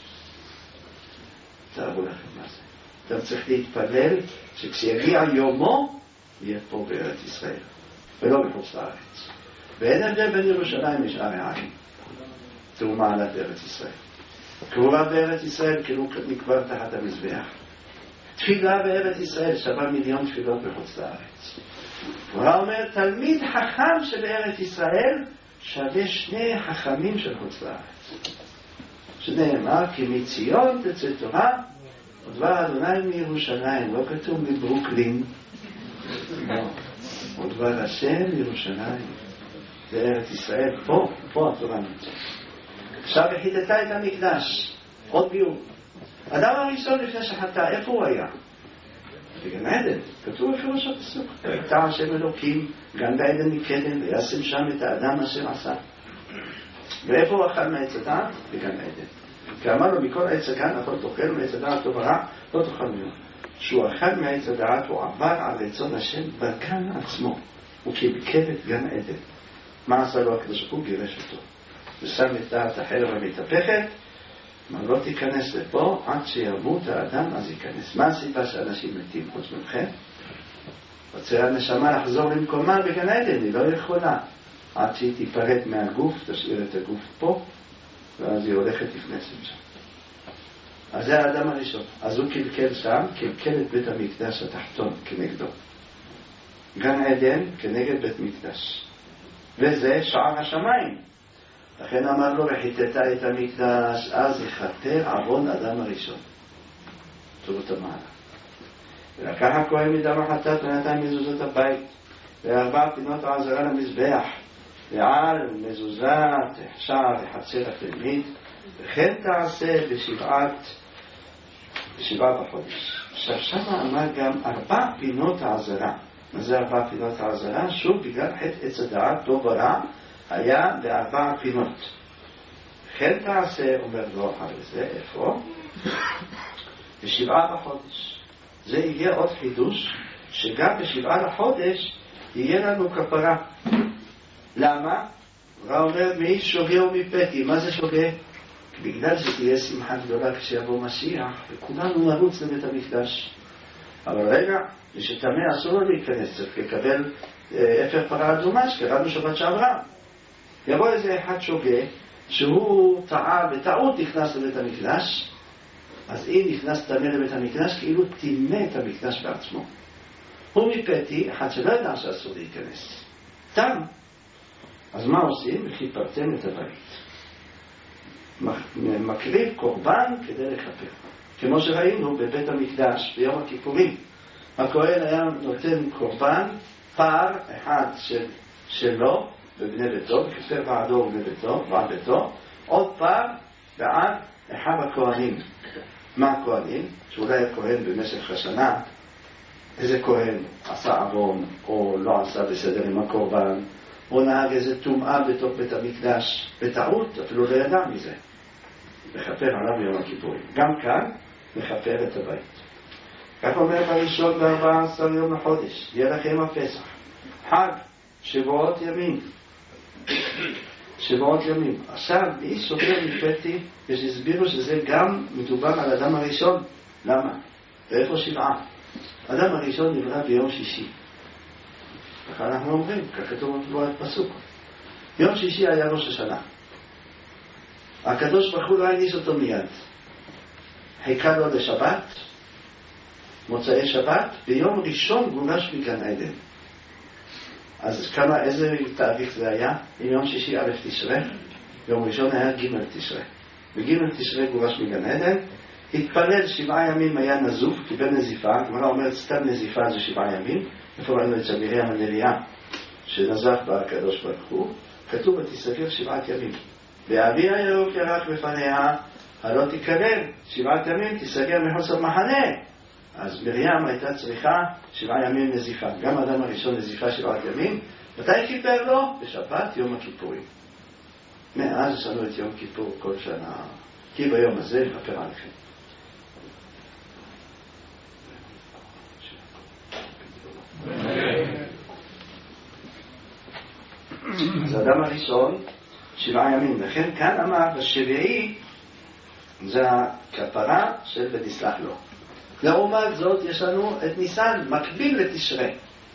תארו לכם מה זה. אתם צריך להתפלל שכשיגיע יומו, יהיה פה בארץ ישראל, ולא בחוץ לארץ. ואין הבדל בין ירושלים לשאר הערים. זהו מעלת בארץ ישראל. קבורה בארץ ישראל כאילו נקבר תחת המזבח. תפילה בארץ ישראל שווה מיליון תפילות בחוץ לארץ. הוא אומר, תלמיד חכם שבארץ ישראל שווה שני חכמים של חוץ לארץ. שנאמר, כי מציון תצא תורה, ודבר אדוני מירושלים, לא כתוב מברוקלין. לא. ודבר השם מירושלים. בארץ ישראל, פה, פה התורה נמצאת. עכשיו וחידתה את המקדש. עוד ביור. אדם הראשון לפני שחטא, איפה הוא היה? בגן עדן. כתוב בפירוש הפסוק. ויקטע השם אלוקים, גן בעדן מקדם, וישם שם את האדם אשר עשה. ואיפה הוא אכל מעץ הדעת? בגן עדן. כי אמר לו, מכל עץ הגן, אתה תאכל מעץ הדעת טוב ורע, לא תאכל ממנו. כשהוא אכל מעץ הדעת, הוא עבר על רצון השם בגן עצמו. הוא קלקל את גן עדן. מה עשה לו הקדוש ברוך הוא? גירש אותו. ושם את דעת החרב המתהפכת, מה לא תיכנס לפה עד שימות האדם אז ייכנס. מה הסיבה שאנשים מתים חוץ ממכם? רוצה הנשמה לחזור למקומה בגן עדן, היא לא יכולה. עד שהיא תיפרד מהגוף, תשאיר את הגוף פה, ואז היא הולכת לפנסים שם. אז זה האדם הראשון. אז הוא קלקל שם, קלקל את בית המקדש התחתון כנגדו. גן עדן כנגד בית מקדש. וזה שער השמיים. לכן אמר לו, וחיטטה את המקדש, אז יכפר עוון אדם הראשון. טובות המעלה. ולקח הכהן מדם החטאת ונתן מזוזות הבית, וארבע פינות העזרה למזבח, ועל מזוזת החשב וחצר התלמיד, וכן תעשה בשבעת, בשבעה בחודש. עכשיו שמה אמר גם ארבע פינות העזרה. מה זה ארבע פינות העזרה? שוב, בגלל חטא עץ הדעת, טוב ורע, היה בארבע פינות. כן תעשה, אומר לו אחרי זה, איפה? בשבעה בחודש. זה יהיה עוד חידוש, שגם בשבעה לחודש יהיה לנו כפרה. למה? הוא אומר, מי שוגה ומפתי. מה זה שוגה? בגלל שתהיה שמחה גדולה כשיבוא משיח, וכולנו נרוץ לבית המקדש. אבל רגע, ושתמה אסור לו להיכנס, צריך לקבל אפר פרה אדומה, שקראנו שבת שעברה. יבוא איזה אחד שוגה, שהוא טעה, בטעות נכנס לבית המקדש, אז אם נכנס תמה לבית המקדש, כאילו תימה את המקדש בעצמו. הוא מפתי, אחד שלא ידע שאסור להיכנס. תם. אז מה עושים? חיפרתם את הבית. מקריב קורבן כדי לכפר. כמו שראינו בבית המקדש ביום הכיפורים. הכהן היה נותן קורבן, פער אחד של, שלו בבני ביתו, וכפר בעדו ובני ביתו, בעד ביתו, עוד פער בעד אחד הכהנים. מה הכהנים? שאולי הכהן במשך השנה, איזה כהן עשה עוון או לא עשה בסדר עם הקורבן, או נהג איזה טומאה בתוך בית המקדש, בטעות, אפילו לא ידע מזה. מכפר עליו יום הכיפורים. גם כאן מכפר את הבית. כך אומר בראשון בארבע עשר יום לחודש, יהיה לכם הפסח. חג, שבועות ימים. שבועות ימים. עכשיו, מי סופר מפתי, יש הסבירו שזה גם מדובר על אדם הראשון. למה? ואיפה שבעה? אדם הראשון נברא ביום שישי. כך אנחנו אומרים, כך כתוב בפסוק. יום שישי היה ראש השנה. הקדוש ברוך הוא לא העניש אותו מיד. חיכה לו לשבת, מוצאי שבת, ביום ראשון גורש מגן עדן. אז כמה, איזה תאריך זה היה? עם יום שישי א' תשרה, יום ראשון היה ג' תשרה. בג' תשרה גורש מגן עדן, התפלל שבעה ימים היה נזוף, קיבל נזיפה, כלומר אומרת סתם נזיפה זה שבעה ימים, איפה ראינו את מרים הנביאה, שנזף בה הקדוש ברוך הוא, כתוב ותסגר שבעת ימים. ואבי הירוק ירק בפניה, הלא תקרב, שבעת ימים תסגר מחוץ למחנה. אז מרים הייתה צריכה שבעה ימים נזיפה. גם האדם הראשון נזיפה שבעת ימים. מתי כיפר לו? בשבת יום הכיפורים. מאז יש לנו את יום כיפור כל שנה. כי ביום הזה יכפר עליכם. אז האדם הראשון שבעה ימים, לכן כאן אמר בשביעי זה הכפרה של ותסלח לו. לעומת זאת יש לנו את ניסן מקביל לתשרי.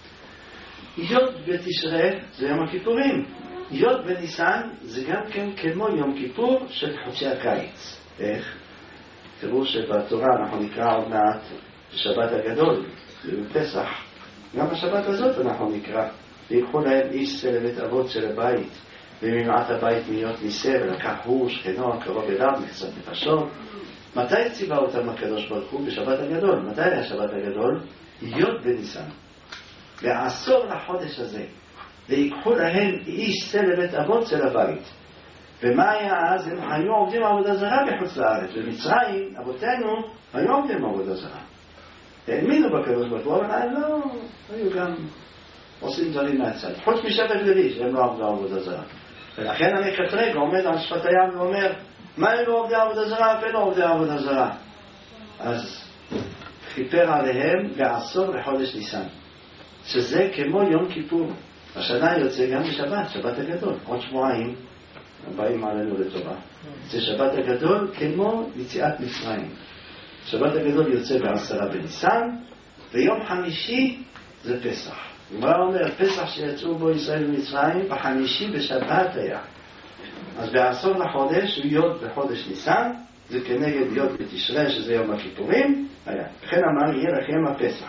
יוד בתשרי זה יום הכיפורים, יוד בניסן זה גם כן כמו יום כיפור של חודשי הקיץ. איך? תראו שבתורה אנחנו נקרא עוד מעט שבת הגדול, זה בפסח, גם בשבת הזאת אנחנו נקרא ויקחו להם איש לבית אבות של הבית וממעט הבית מיות ניסה ולקח הוא שכנו הקרוב אליו מחצת נפשות. מתי ציווה אותם הקדוש ברוך הוא? בשבת הגדול. מתי היה שבת הגדול? יוד בניסן, בעשור לחודש הזה, ויקחו להם איש לבית אבות של הבית. ומה היה אז? הם היו עובדים עבודה זרה בחוץ לארץ. במצרים אבותינו היו עובדים עבודה זרה, האמינו בקדוש ברוך הוא, אבל לא היו גם עושים דברים מהצד, חוץ משבט לוי שהם לא עבדו עבודה זרה. ולכן המקטרג עומד על שפת הים ואומר, מה הם לא עובדי עבודה זרה? אף לא עובדי עבודה זרה. אז חיפר עליהם בעשור לחודש ניסן, שזה כמו יום כיפור. השנה יוצא גם בשבת, שבת הגדול, עוד שבועיים הבאים עלינו לטובה. זה שבת הגדול כמו יציאת מצרים. שבת הגדול יוצא בעשרה בניסן, ויום חמישי זה פסח. מה אומר? פסח שיצאו בו ישראל ומצרים בחמישי בשבת היה. אז בעשור לחודש הוא יוד בחודש ניסן, זה כנגד יוד בתשרי שזה יום הכיפורים היה. לכן אמר יהיה לכם הפסח,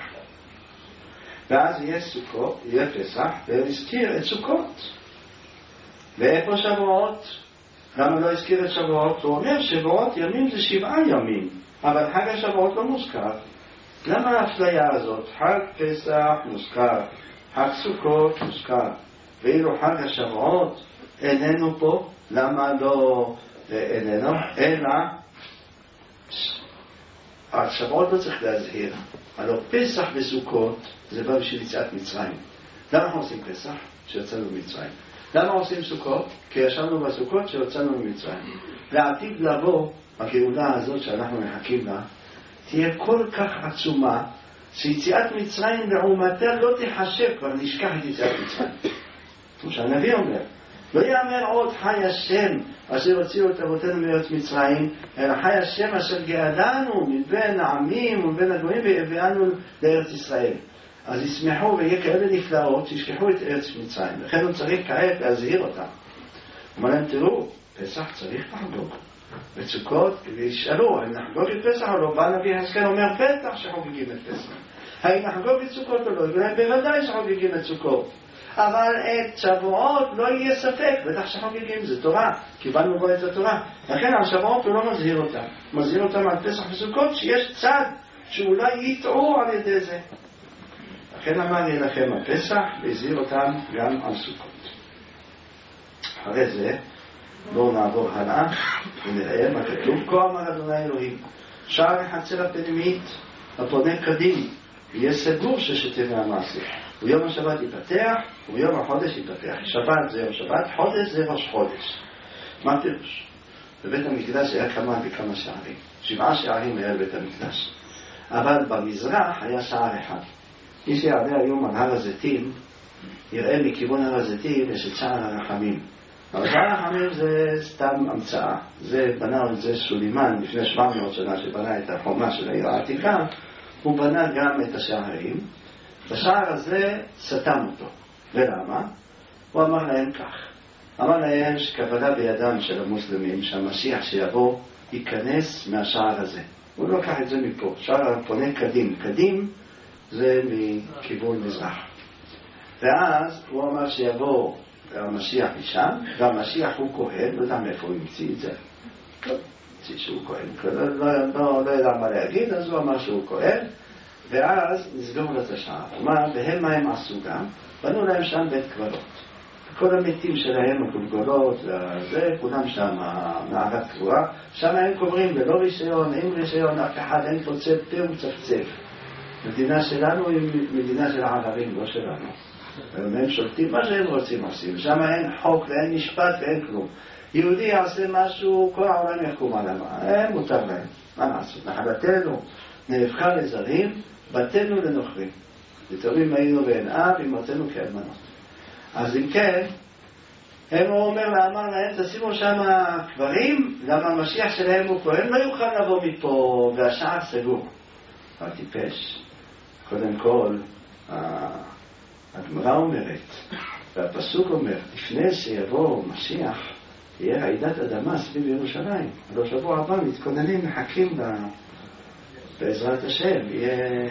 ואז יהיה סוכות, יהיה פסח, והזכיר את סוכות. ואיפה שבועות? למה לא הזכיר את שבועות? הוא אומר שבועות ימים זה שבעה ימים, אבל חג השבועות לא מוזכר. למה האפליה הזאת? חג פסח מוזכר, חג סוכות מוזכר, ואילו חג השבועות איננו פה. למה לא איננו? אלא השבועות לא צריך להזהיר. הלוא פסח וסוכות זה בא בשביל יציאת מצרים. למה אנחנו עושים פסח? שיוצאנו ממצרים. למה עושים סוכות? כי ישבנו בסוכות שיוצאנו ממצרים. לעתיד לבוא הגאולה הזאת שאנחנו מחכים לה תהיה כל כך עצומה שיציאת מצרים לעומתה לא תחשב, כבר נשכח את יציאת מצרים. כמו שהנביא אומר, לא יאמר עוד חי השם אשר הוציאו את אבותינו מארץ מצרים, אלא חי השם אשר גאלנו מבין העמים ומבין הגויים והביאנו לארץ ישראל. אז ישמחו ויהיה כאלה נפלאות שישכחו את ארץ מצרים. לכן הוא צריך כעת להזהיר אותם. אומר להם, תראו, פסח צריך לחגוג. בסוכות וישאלו, האם נחגוג את פסח או לא? בא נביא חזקאל אומר, בטח שחוגגים את פסח. האם נחגוג את סוכות או לא? בוודאי שחוגגים את סוכות. אבל את שבועות לא יהיה ספק, בטח שחוגגים, זה תורה, קיבלנו בו את התורה. לכן על שבועות הוא לא מזהיר אותם. מזהיר אותם על פסח וסוכות שיש צד שאולי יטעו על ידי זה. לכן אמר יהיה לכם הפסח, והזהיר אותם גם על סוכות. אחרי זה בואו נעבור הלאה ונראה מה כתוב. כה אמר אדוני אלוהים, שער החצר הפנימית הפונה קדים יהיה סגור ששתה מהמעשה, ויום השבת ייפתח ויום החודש ייפתח. שבת זה יום שבת, חודש זה ראש חודש. מה פירוש? בבית המקדש היה כמה וכמה שערים, שבעה שערים היה בבית המקדש, אבל במזרח היה שער אחד. מי שיעלה היום על הר הזיתים יראה מכיוון הר הזיתים יש את שער הרחמים. אבל שער הרחמים זה סתם המצאה, זה בנה את זה סולימן לפני שבע מאות שנה שבנה את החומה של העיר העתיקה. הוא בנה גם את השערים, בשער הזה סתם אותו. ולמה? הוא אמר להם כך, אמר להם שכוונה בידם של המוסלמים שהמשיח שיבוא ייכנס מהשער הזה. הוא לא לקח את זה מפה, שער הפונה קדים, קדים זה מכיוון מזרח. ואז הוא אמר שיבוא המשיח משם, והמשיח הוא כהן, לא יודע מאיפה הוא המציא את זה, לא המציא שהוא כהן, לא, לא, לא, לא יודע מה להגיד, אז הוא אמר שהוא כהן, ואז נסגור לו את השער. מה, והם מה הם עשו גם? בנו להם שם בית קברות. כל המתים שלהם, הגולגולות, זה, כולם שם, מערת קבורה, שם הם קוברים ללא רישיון, אין רישיון, אף אחד אין פוצץ פה ומצפצף. מדינה שלנו היא מדינה של הערבים, לא שלנו. והם שולטים מה שהם רוצים עושים. שם אין חוק ואין משפט ואין כלום. יהודי יעשה משהו, כל העולם יקום עליו. הם מותר להם. מה נעשות? נחלתנו נהפכה לזרים, בתינו לנוכרים. יתומים היינו בעיניו, אמרתנו כאלמנות. אז אם כן, הם הוא אומר לאמר להם, תשימו שם קברים, למה המשיח שלהם הוא פה, הם לא יוכל לבוא מפה, והשער סגור. אבל טיפש. קודם כל, הגמרא אומרת, והפסוק אומר, לפני שיבוא משיח, תהיה רעידת אדמה סביב ירושלים. הלוא שבוע הבא מתכוננים, מחכים בעזרת השם, יהיה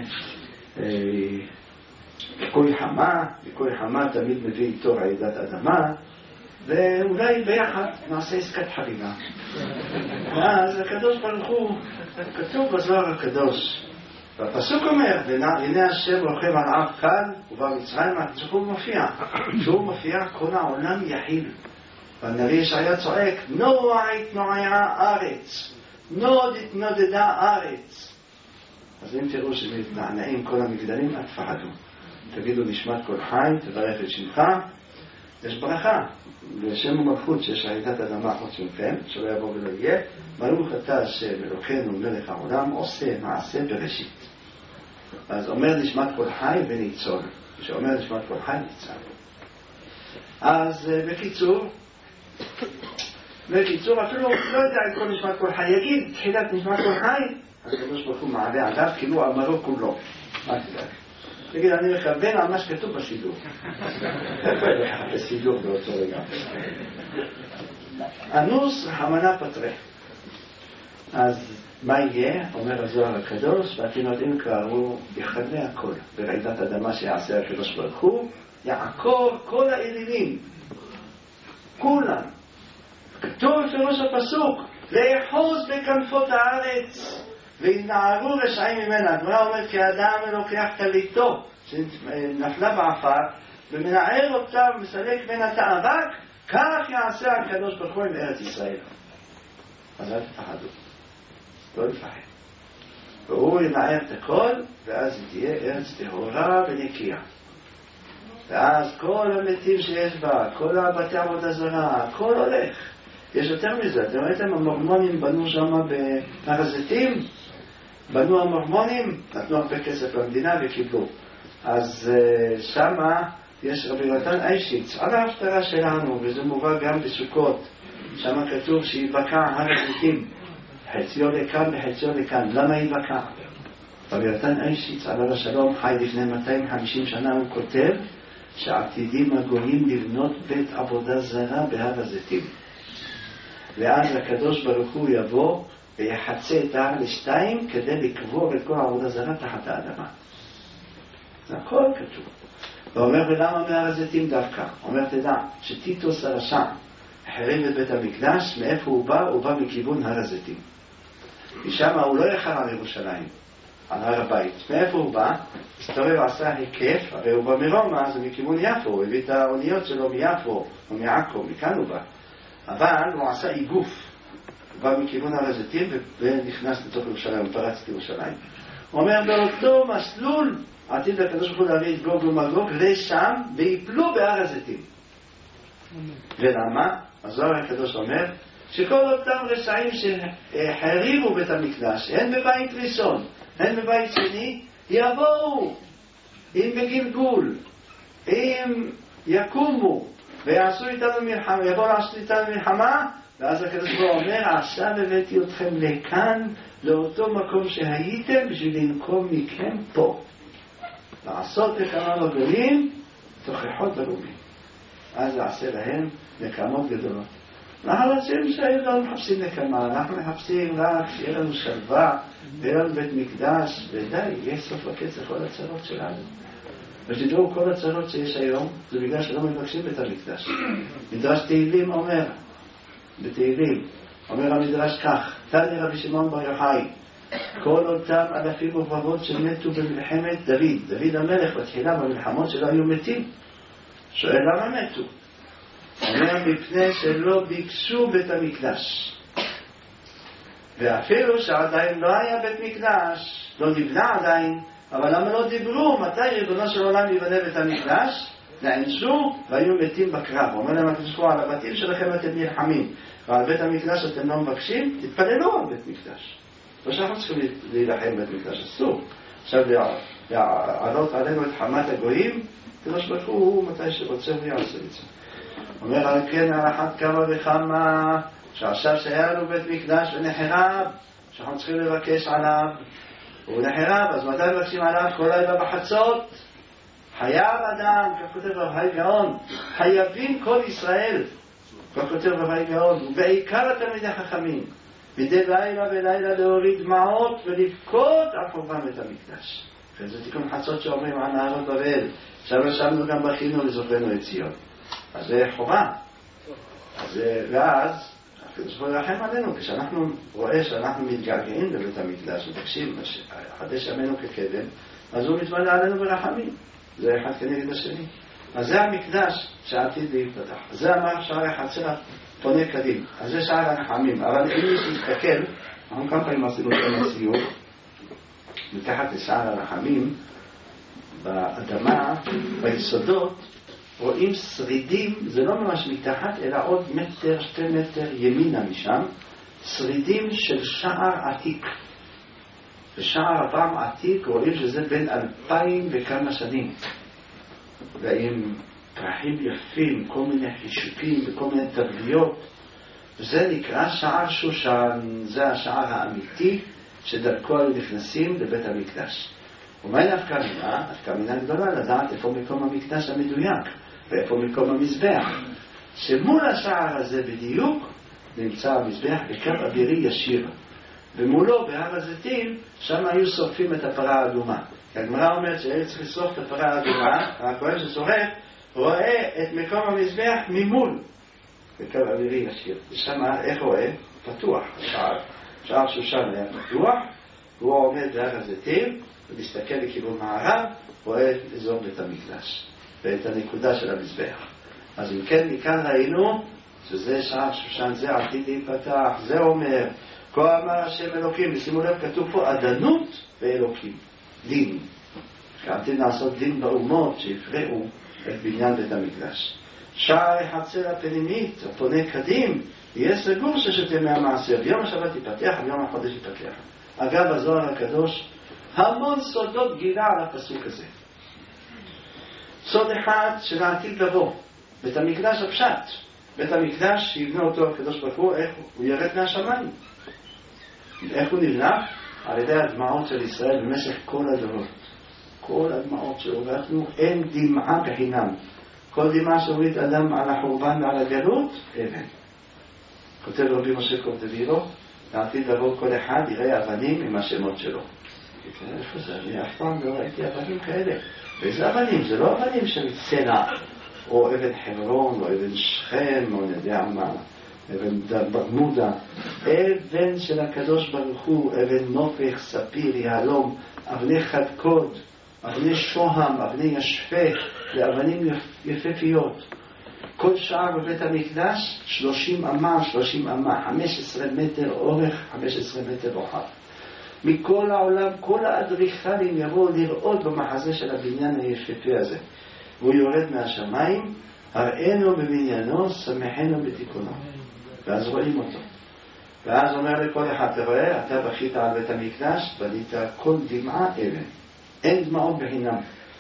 ביקוי חמה, ביקוי חמה תמיד מביא איתו רעידת אדמה, ואולי ביחד נעשה עסקת חבילה. ואז הקדוש ברוך הוא, כתוב בזוהר הקדוש, והפסוק אומר, הנה השם רוכב על הר קל ובמצרים, הוא מופיע. כשהוא מופיע, כל העולם יחיל. והנביא ישעיה צועק, נוע התנועעה הארץ, נוד התנודדה הארץ. אז אם תראו שמתנענעים כל המגדלים, אל תפחדו. תגידו נשמת כל חי, תברך את שמך. יש ברכה, בשם ומלכות שיש רעידת אדמה חוץ מכם, שלא יבוא ולא יהיה. ברוך אתה השם אלוקינו מלך העולם, עושה מעשה בראשית. אז אומר נשמת כל חי וניצול. כשאומר נשמת כל חי ניצל. אז בקיצור, בקיצור אפילו לא יודע את כל נשמת כל חי, יגיד תחילת נשמת כל חי, הקדוש ברוך הוא מעלה עליו כאילו אמרו כולו. מה תדע? תגיד, אני מכוון על מה שכתוב בסידור. בסידור באותו רגע. אנוס רחמנא פטרי. אז מה יהיה? אומר הזוהר הקדוש, ואתם יודעים קראו יכלה הכל. ברעידת אדמה שיעשה הקדוש ברוך הוא, יעקור כל האלילים. כולם. כתוב בפירוש הפסוק, לאחוז בכנפות הארץ. וינערו רשעים ממנה. הגמרא אומרת כי האדם לוקח טליתו שנפלה בעפר ומנער אותה ומסלק ממנה את האבק, כך יעשה הקדוש ברוך הוא עם ארץ ישראל. אז אל תפחדו, לא לפחד. והוא ינער את הכל, ואז תהיה ארץ טהורה ונקייה. ואז כל המתים שיש בה, כל הבתי עבודה זרה, הכל הולך. יש יותר מזה, אתם ראיתם, המורמונים בנו שם בהר הזיתים, בנו המורמונים, נתנו הרבה כסף למדינה וקיבלו. אז uh, שמה יש רבי יונתן איישיץ, על ההפטרה שלנו, וזה מובא גם בסוכות, שמה כתוב שיבקע הר הזיתים, חציו לכאן וחציו לכאן. למה יבקע? רבי יונתן איישיץ, עליו השלום, חי לפני מאתיים וחמישים שנה, הוא כותב שעתידים הגויים לבנות בית עבודה זרה בהר הזיתים. ואז הקדוש ברוך הוא יבוא ויחצה את ההר לשתיים כדי לקבור את כל העבודה זרה תחת האדמה. זה הכל כתוב. ואומר ולמה מהר הזיתים דווקא? אומר תדע שטיטוס הרשע החריב את בית המקדש, מאיפה הוא בא? הוא בא מכיוון הר הזיתים. משם הוא לא יחר על ירושלים, על הר הבית. מאיפה הוא בא? הסתובב עשה היקף, הרי הוא בא מרומא, אז מכיוון יפו, הוא הביא את האוניות שלו מיפו או מעכו, מכאן הוא בא. אבל הוא עשה איגוף, הוא בא מכיוון הר הזיתים ונכנס לתוך ירושלים, פרץ את ירושלים. הוא אומר באותו מסלול עתיד הקדוש ברוך הוא להביא את גוג ומגוג לשם ויפלו בהר הזיתים. ולמה? הזוהר הקדוש אומר שכל אותם רשעים שהחריבו בית המקדש, הן בבית ראשון, הן בבית שני, יבואו אם בגלגול, אם יקומו ויעשו איתנו מלחמה, יבואו לעשות איתנו מלחמה, ואז הקדוש ברוך הוא אומר, עכשיו הבאתי אתכם לכאן, לאותו מקום שהייתם, בשביל לנקום מכם פה. לעשות לכמה בגלים, תוכחות ברובים. אז יעשה להם נקמות גדולות. אנחנו רוצים שלא מחפשים נקמה, אנחנו מחפשים רק שיהיה לנו שלווה, ויהיה לנו בית מקדש, ודי, יש סוף הקץ לכל הצרות שלנו. ותדעו, כל הצרות שיש היום, זה בגלל שלא מבקשים בית המקדש. מדרש תהילים אומר, בתהילים, אומר המדרש כך, תני רבי שמעון בר יוחאי, כל אותם אלפים ורבבות שמתו במלחמת דוד, דוד המלך בתחילה במלחמות שלא היו מתים. שואל למה מתו? אומר מפני שלא ביקשו בית המקדש. ואפילו שעדיין לא היה בית מקדש, לא נבנה עדיין, אבל למה לא דיברו? מתי ריבונו של עולם יבנה בית המקדש? נענשו והיו מתים בקרב. אומר להם הקדוש ברוך הוא, על הבתים שלכם אתם נלחמים, ועל בית המקדש אתם לא מבקשים, תתפללו על בית מקדש. לא שאנחנו צריכים להילחם בית מקדש, אסור. עכשיו להעלות עלינו את חמת הגויים, הקדוש ברוך הוא מתי שרוצה הוא יעשה את זה. אומר על כן על אחת כמה וכמה, שעכשיו שהיה לנו בית מקדש ונחרב, שאנחנו צריכים לבקש עליו, הוא נחרב, אז מתי מבקשים עליו? כל לילה בחצות. חייב אדם, כך כותב רבי גאון, חייבים כל ישראל, כך כותב רבי גאון, ובעיקר התלמידי חכמים, מדי לילה ולילה להוריד דמעות ולבכות על חורבן בית המקדש. וזה תיקון חצות שאומרים על נהרות בבל, עכשיו ישבנו גם בכינו לזוכרנו את ציון. אז זה חובה. אז, ואז, הקדוש ברוך הוא ירחם עלינו, כשאנחנו רואה שאנחנו מתגעגעים לבית המקדש, ותקשיב, חדש ימינו כקדם, אז הוא מתמלא עלינו ברחמים. זה אחד כנגד השני. אז זה המקדש שעתיד להיפתח. זה אמר שער החצר פונה קדים. אז זה שער הרחמים. אבל אם מישהו יסתכל, אנחנו כמה פעמים עשינו כאן סיור, מתחת לשער הרחמים, באדמה, ביסודות, רואים שרידים, זה לא ממש מתחת, אלא עוד מטר, שתי מטר ימינה משם, שרידים של שער עתיק. ושער הפעם עתיק רואים שזה בין אלפיים וכמה שנים. ועם פרחים יפים, כל מיני חישוקים וכל מיני תבליות. וזה נקרא שער שושן, זה השער האמיתי שדרכו היו נכנסים לבית המקדש. ומה נפקא מינה? נפקא מינה גדולה לדעת איפה מקום המקדש המדויק ואיפה מקום המזבח. שמול השער הזה בדיוק נמצא המזבח בקו אווירי ישיר. ומולו בהר הזיתים, שם היו שורפים את הפרה האדומה. הגמרא אומרת שהיו צריך לשרוף את הפרה האדומה, הכהן ששורף רואה את מקום המזבח ממול בקו אווירי ישיר. ושם איך רואה? פתוח. השער, שער שושן היה פתוח, והוא עומד בהר הזיתים ומסתכל לכיוון מערב, רואה את אזור בית המקדש ואת הנקודה של המזבח. אז אם כן, מכאן ראינו שזה שער שושן, זה עתיד להיפתח, זה אומר כה אמר השם אלוקים, ושימו לב, כתוב פה עדנות ואלוקים, דין. שעתיד לעשות דין באומות שהפרעו את בניין בית המקדש. שער החצר הפנימית, הפונה קדים, יהיה סגור ששת ימי המעשר. ביום השבת ייפתח, ביום החודש ייפתח. אגב, הזוהר הקדוש, המון סודות גילה על הפסוק הזה. סוד אחד של העתיד לבוא, בית המקדש הפשט. בית המקדש שיבנה אותו הקדוש ברוך הוא, איך הוא ירד מהשמיים. איך הוא נבנה? על ידי הדמעות של ישראל במשך כל הדורות. כל הדמעות שהורגנו, אין דמעה בחינם. כל דמעה שהוריד אדם על החורבן ועל הגלות, אבן. כותב רבי משה קורדווירו, לעתיד לבוא כל אחד יראה אבנים עם השמות שלו. איפה זה? אני אף פעם לא ראיתי אבנים כאלה. ואיזה אבנים? זה לא אבנים של צנע, או אבן חברון, או אבן שכם, או נדע מה. אבן ברמודה, אבן של הקדוש ברוך הוא, אבן נופך, ספיר, יהלום, אבני חדקוד, אבני שוהם, אבני ישפה, לאבנים יפהפיות. כל שער בבית המקדש, שלושים אמה, שלושים אמה, חמש עשרה מטר אורך, חמש עשרה מטר רוחב. מכל העולם, כל האדריכלים יבואו לראות במחזה של הבניין היפהפה הזה. והוא יורד מהשמיים, הראינו בבניינו, שמחנו בתיקונו. ואז רואים אותו. ואז אומר לכל אחד, אתה רואה, אתה בכית על בית המקדש, בנית כל דמעה אבן. אין דמעות בחינם.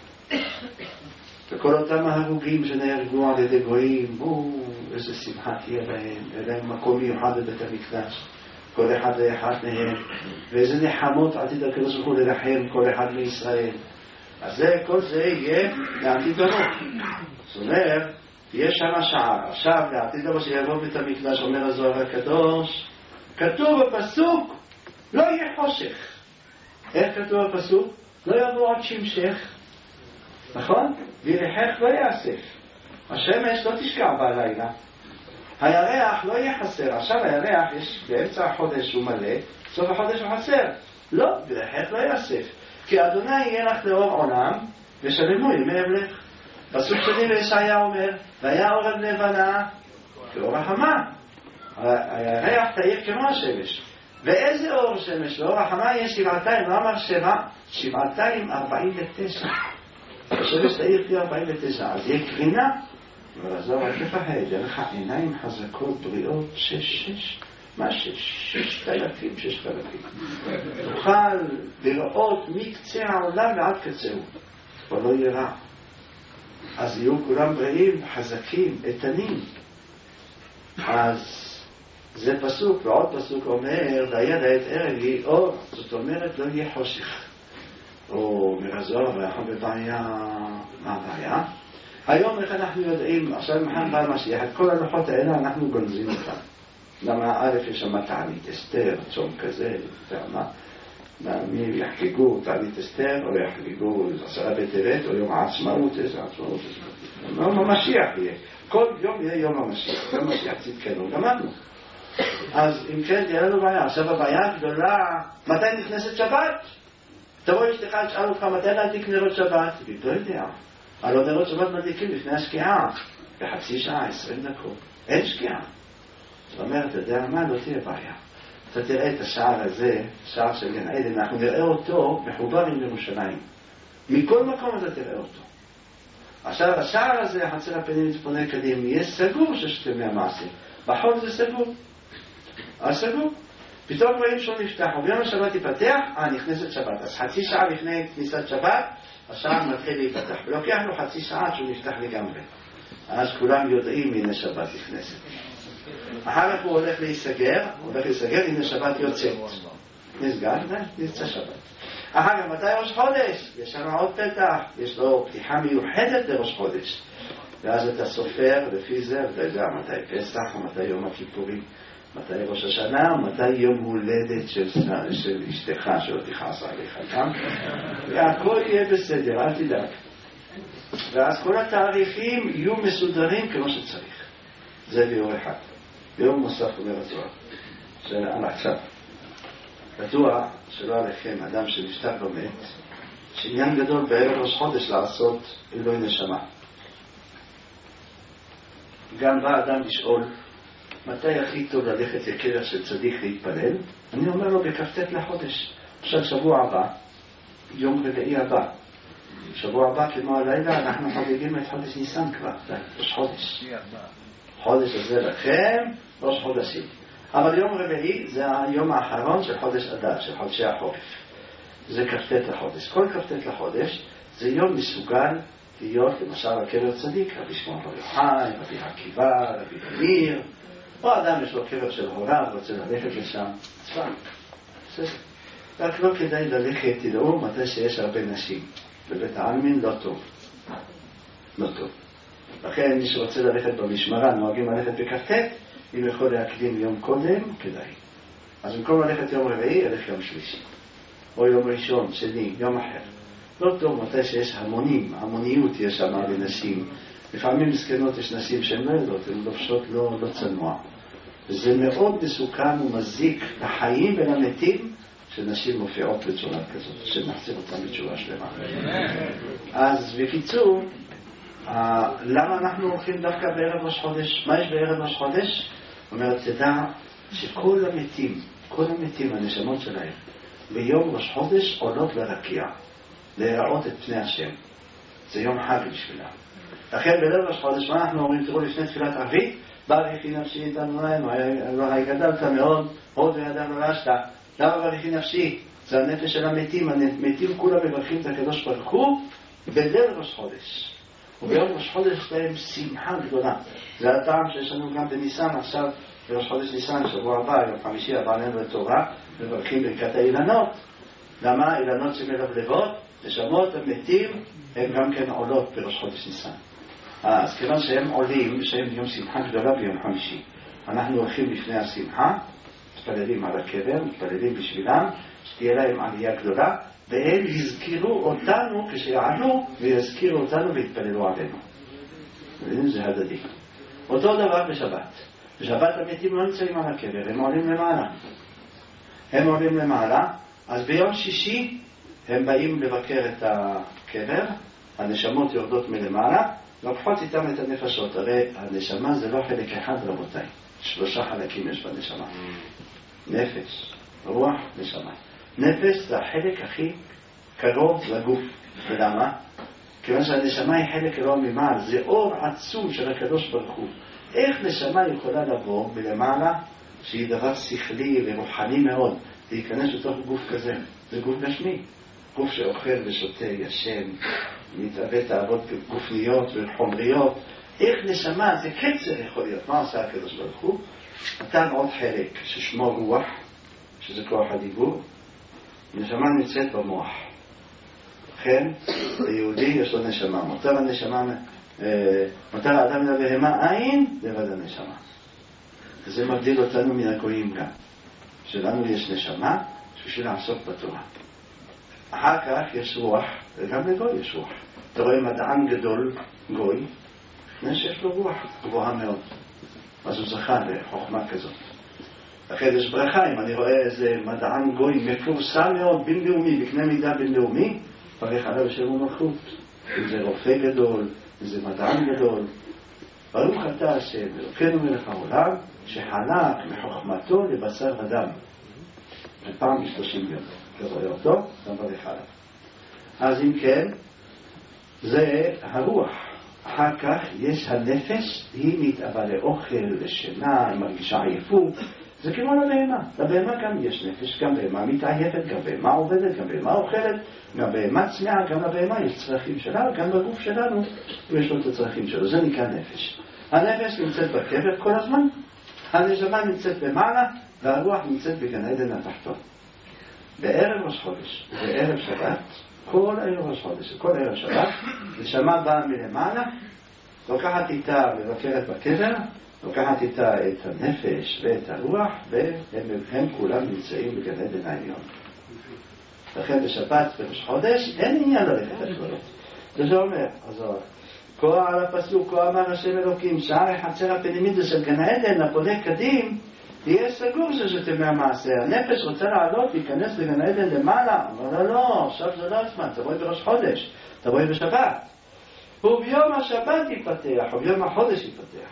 וכל אותם ההרוגים שנהרגו על ידי גויים, בואו, איזה שמחה תהיה בהם, אליהם מקום מיוחד בבית המקדש. כל אחד ואחד מהם. ואיזה נחמות עתיד הקדוש ברוך הוא לרחם כל אחד מישראל. אז זה, כל זה יהיה לעתיד לבוא. זאת אומרת, יש שם שער. עכשיו, לעתיד לבוא שיבוא בית המקדש, אומר הזוהר הקדוש, כתוב בפסוק, לא יהיה חושך. איך כתוב בפסוק? לא יבוא עוד שמשך. נכון? וירחך לא יאסף. השמש לא תשקע בלילה. הירח לא יהיה חסר. עכשיו הירח יש באמצע החודש הוא מלא, סוף החודש הוא חסר. לא, וירחך לא יאסף. כי אדוני יהיה לך לאור עולם, ושלמו ימי אבלך. פסוק שני לישעיה אומר, והיה אור לבנה כאור החמה. הירח תאיר כמו השמש. ואיזה אור שמש? לאור החמה יש שבעתיים, לא אמר שבע, שבעתיים ארבעים ותשע. בשבש תאיר פי ארבעים ותשע, אז יהיה קרינה, אבל עזוב, רק לפחד, יהיה לך עיניים חזקות, בריאות, שש, שש, מה שש? שש תלפים, שש תלפים. תוכל לראות מקצה העולם ועד קצהו, אבל לא יהיה רע. אז יהיו כולם בריאים, חזקים, איתנים. אז זה פסוק, ועוד פסוק אומר, והיה לעת ערב יהיה אור, זאת אומרת לא יהיה חושך. או מרזור, ואנחנו בבעיה, מה הבעיה? היום איך אנחנו יודעים, עכשיו מחר בא המשיח, את כל הלוחות האלה אנחנו גונזים אותם. למה א' יש שם תענית אסתר, צום כזה, ומה? מי יחגגו תענית אסתר, או יחגגו עשרה בטבת, או יום העצמאות, איזה עצמאות, איזה יום המשיח יהיה. כל יום יהיה יום המשיח, יום המשיח צדקנו, גמרנו. אז אם כן, תהיה לנו בעיה. עכשיו הבעיה הגדולה, מתי נכנסת שבת? תבוא אשתך, תשאל אותך, מתי להדליק נרות שבת? תגיד, לא יודע. הלא נרות שבת מדליקים לפני השקיעה, בחצי שעה, עשרים דקות. אין שקיעה. זאת אומרת, אתה יודע מה? לא תהיה בעיה. אתה תראה את השער הזה, שער של גן עדן, אנחנו נראה אותו מחובר עם ירושלים. מכל מקום אתה תראה אותו. עכשיו, השער הזה, החצר הפנים מתפונה קדימה, יהיה סגור ששת ימי המעשה. בחול זה סגור. אז סגור. פתאום רואים שהוא נפתח, וביום השבת ייפתח, אה, נכנסת שבת. אז חצי שעה לפני כניסת שבת, השער מתחיל להיפתח. ולוקח לו חצי שעה שהוא נפתח לגמרי. אז כולם יודעים הנה שבת נכנסת. אחר כך הוא הולך להיסגר, הוא הולך להיסגר, הנה שבת יוצאת. נסגר, נצא שבת. אחר כך, מתי ראש חודש? יש שם עוד פתח, יש לו פתיחה מיוחדת לראש חודש. ואז אתה סופר לפי זה, ואתה יודע מתי פסח, מתי יום הכיפורים, מתי ראש השנה, מתי יום הולדת של, של אשתך, שלא תכעס עליך, גם? והכל יהיה בסדר, אל תדאג. ואז כל התאריכים יהיו מסודרים כמו שצריך. זה ביום אחד. ביום נוסף אומר הזוהר, שעל עכשיו. כתוע שלא עליכם, אדם שנפטר במת, שעניין גדול בערב ראש חודש לעשות אלוהי נשמה. גם בא אדם לשאול, מתי הכי טוב ללכת לקבר של צדיק להתפלל? אני אומר לו, בכ"ט לחודש. עכשיו שבוע הבא, יום רביעי הבא. שבוע הבא כמו הלילה, אנחנו חוגגים את חודש ניסן כבר, זה ראש חודש. חודש הזה לכם, ראש חודשים. אבל יום רביעי זה היום האחרון של חודש אדר, של חודשי החורף. זה כ"ט לחודש. כל כ"ט לחודש זה יום מסוגל להיות למשל הקבר צדיק, רבי שמעון בר יוחאי, רבי עקיבא, רבי מאיר, או אדם יש לו קבר של הוריו, רוצה ללכת לשם, צבא. רק לא כדאי ללכת, תדעו, מתי שיש הרבה נשים. בבית העלמין לא טוב. לא טוב. לכן מי שרוצה ללכת במשמרה, נוהגים ללכת בכ"ט, אם יכול להקדים יום קודם, כדאי. אז במקום ללכת יום רביעי, ילך יום שלישי. או יום ראשון, שני, יום אחר. לא טוב מתי שיש המונים, המוניות יש שם לנשים. לפעמים מסכנות יש נשים שהן לא יודעות, הן לובשות לא, לא צנוע. וזה מאוד מסוכן ומזיק לחיים ולמתים שנשים מופיעות בצורה כזאת, שנחזיר אותם בתשובה שלמה. אז בקיצור, למה אנחנו הולכים דווקא בערב ראש חודש? מה יש בערב ראש חודש? אומרת, תדע שכל המתים, כל המתים, הנשמות שלהם, ביום ראש חודש עולות לרקיע, להיראות את פני השם. זה יום חג בשבילם. לכן בערב ראש חודש, מה אנחנו אומרים? תראו לפני תפילת ערבית, ברכי נפשי איתנו להם, אלוהי גדלת מאוד, עוד וידם נולשת. למה ברכי נפשי? זה הנפש של המתים, המתים כולם מברכים את הקדוש ברוך הוא בליל ראש חודש. וביום ראש חודש להם שמחה גדולה. זה הטעם שיש לנו גם בניסן עכשיו, בראש חודש ניסן, שבוע הבא, יום חמישי הבא להם בתורה, מברכים ברכת האילנות. למה? אילנות שמלבלבות, נשמות המתים, הם גם כן עולות בראש חודש ניסן. אז כיוון שהם עולים, שהם יום שמחה גדולה ביום חמישי, אנחנו הולכים לפני השמחה, מתפללים על הקבר, מתפללים בשבילם, שתהיה להם עלייה גדולה, והם יזכירו אותנו כשיענו, ויזכירו אותנו והתפללו עלינו. זה הדדי. אותו דבר בשבת. בשבת המתים לא נמצאים על הקבר, הם עולים למעלה. הם עולים למעלה, אז ביום שישי הם באים לבקר את הקבר, הנשמות יורדות מלמעלה, לוקחות איתם את הנפשות. הרי הנשמה זה לא חלק אחד, רבותיי. שלושה חלקים יש בנשמה. נפש, רוח, נשמה. נפש זה החלק הכי קרוב לגוף. ולמה? כיוון שהנשמה היא חלק אלוה ממעל, זה אור עצום של הקדוש ברוך הוא. איך נשמה יכולה לבוא מלמעלה, שהיא דבר שכלי ורוחני מאוד, להיכנס לתוך גוף כזה? זה גוף גשמי, גוף שאוכל ושותה, ישן, מתאבד תאוות גופניות וחומריות. איך נשמה, זה קצר יכול להיות. מה עושה הקדוש ברוך הוא? נתן עוד חלק ששמו רוח, שזה כוח הדיבור. נשמה נמצאת במוח. כן, ליהודי יש לו נשמה. מותר הנשמה, מותר האדם לבהמה עין, לבד הנשמה. וזה מבדיל אותנו מן הגויים גם. שלנו יש נשמה, בשביל לעסוק בתורה. אחר כך יש רוח, וגם לגוי יש רוח. אתה רואה מדען גדול, גוי, יש לו רוח גבוהה מאוד. אז הוא זכה לחוכמה כזאת. אחרי יש ברכה, אם אני רואה איזה מדען גוי מפורסם מאוד, בינלאומי, בקנה מידה בינלאומי, פרח עליו של מלכות. אם זה רופא גדול, אם זה מדען גדול. ברוך אתה השם, אלוקינו מלך העולם, שחלק מחוכמתו לבשר ודם. בפעם בשלושים יום. אתה רואה אותו, גם ברך עליו. אז אם כן, זה הרוח. אחר כך יש הנפש, היא מתאבה לאוכל, לשינה, היא מרגישה עייפות. זה כמו לבהמה. לבהמה גם יש נפש, גם בהמה מתעייפת, גם בהמה עובדת, גם בהמה אוכלת, גם בהמה צמאה, גם לבהמה יש צרכים שלה, גם בגוף שלנו יש לו את הצרכים שלו. זה נקרא נפש. הנפש נמצאת בקבר כל הזמן, הנשמה נמצאת במעלה, והרוח נמצאת בגן עדן התחתון. בערב ראש חודש, בערב שבת, כל ערב ראש חודש, כל ערב שבת, נשמה באה מלמעלה, לוקחת איתה מבקרת בקבר, לוקחת איתה את הנפש ואת הרוח, והם כולם נמצאים בגן עדן העליון. לכן בשבת וראש חודש אין עניין ללכת לגלות. זה אומר, אז קורא על הפסוק, כה אמר השם אלוקים, שער החצר הפנימית של גן עדן, הפונה קדים, תהיה סגור ששתה מהמעשה. הנפש רוצה לעלות, להיכנס לגן עדן למעלה. אבל לא, לא, עכשיו זה לא הזמן, תבואי בראש חודש, תבואי בשבת. וביום השבת ייפתח, וביום החודש ייפתח.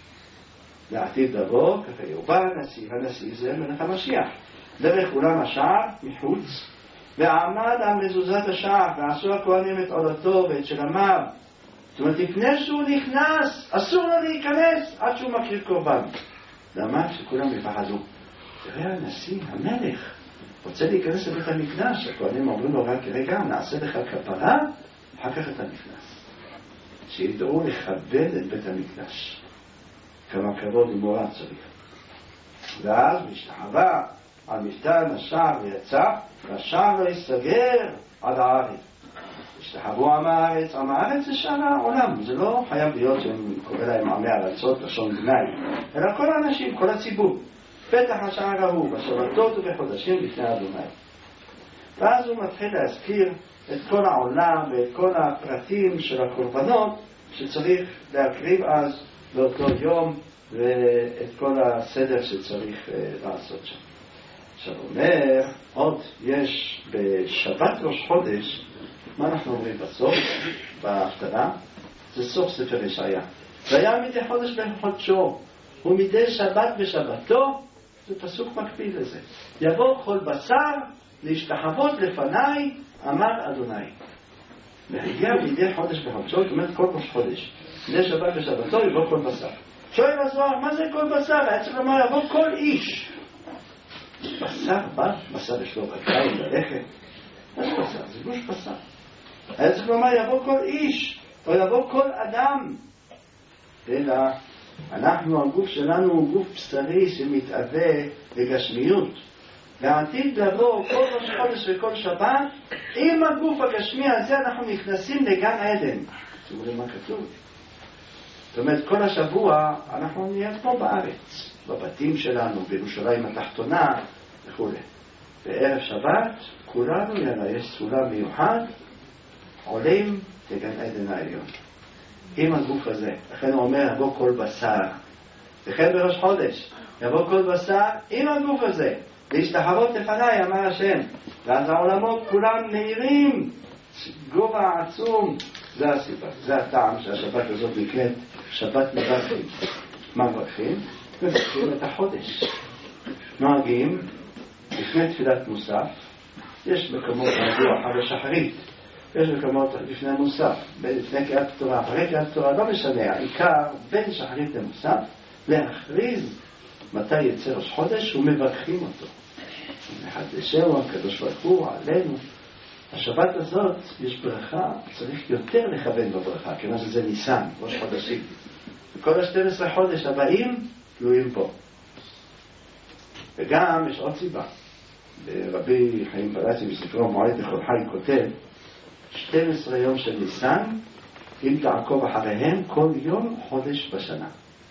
לעתיד לבוא, ככה יובא הנשיא, הנשיא זה מלך המשיח. דרך אולם השער מחוץ, ועמד על מזוזת השער, ועשו הכהנים את עולתו ואת שלמיו. זאת אומרת, לפני שהוא נכנס, אסור לו להיכנס עד שהוא מקריב קורבן. למה? שכולם יפחדו. תראה הנשיא, המלך, רוצה להיכנס לבית המקדש. הכהנים אומרים לו רק רגע, נעשה לך כפרה, אחר כך אתה נכנס. שידעו לכבד את בית המקדש. כמה כבוד ומורא צריך. ואז משתחווה על מפתן השער ויצא, והשער לא יסגר עד הארץ. השתחוו עם הארץ, עם הארץ זה שער העולם, זה לא חייב להיות שהם קורא להם עמי ארצות, לשון גנאי, אלא כל האנשים, כל הציבור. פתח השער ההוא, בשבתות ובחודשים לפני אדוני. ואז הוא מתחיל להזכיר את כל העולם ואת כל הפרטים של הקורבנות שצריך להקריב אז באותו יום, ואת כל הסדר שצריך uh, לעשות שם. עכשיו אומר, עוד יש בשבת ראש חודש, מה אנחנו אומרים בסוף, בהפטרה? זה סוף ספר ישעיה. והיה מדי חודש בחודשו, ומדי שבת בשבתו, זה פסוק מקביל לזה. יבוא כל בשר להשתחוות לפניי, אמר אדוני. והגיע מדי חודש בחודשו, זאת אומרת כל ראש חודש. מדי שבת בשבתו יבוא כל בשר. שואל הזוהר, מה זה כל בשר? היה צריך לומר, יבוא כל איש. בשר בא, בשר יש לו רגליים ללכת. מה זה בשר? זה גוש בשר. היה צריך לומר, יבוא כל איש, או יבוא כל אדם. אלא, אנחנו, הגוף שלנו הוא גוף בשרי שמתאווה לגשמיות. ועתיד לבוא כל ראש חודש וכל שבת, עם הגוף הגשמי הזה אנחנו נכנסים לגן עדן. תראו לי מה כתוב. זאת אומרת, כל השבוע אנחנו נהיה כמו בארץ, בבתים שלנו, בירושלים התחתונה וכו'. בערב שבת, כולנו יאללה, יש סולם מיוחד, עולים לגן עדן העליון. עם הגוף הזה. לכן הוא אומר, יבוא כל בשר. וכן בראש חודש, יבוא כל בשר עם הגוף הזה. להשתחוות לפניי, אמר השם. ואז העולמות כולם מהירים, גובה עצום. זה הסיבה, זה הטעם שהשבת הזאת נקראת שבת מברכים. מה מברכים? מברכים את החודש. נוהגים לפני תפילת מוסף, יש מקומות נהגו אחר השחרית, יש מקומות לפני מוסף, לפני קריאת תורה, אחרי קריאת תורה, לא משנה, העיקר בין שחרית למוסף, להכריז מתי יצא ראש חודש ומברכים אותו. מחדשנו הקדוש ברוך הוא עלינו. השבת הזאת יש ברכה, צריך יותר לכוון בברכה, כיוון שזה ניסן, ראש חודשים. וכל ה-שנים עשר חודש הבאים תלויים פה. וגם יש עוד סיבה. רבי חיים פלאצי בספרו מועד לכל חי כותב, שנים עשר יום של ניסן, אם תעקוב אחריהם כל יום חודש בשנה.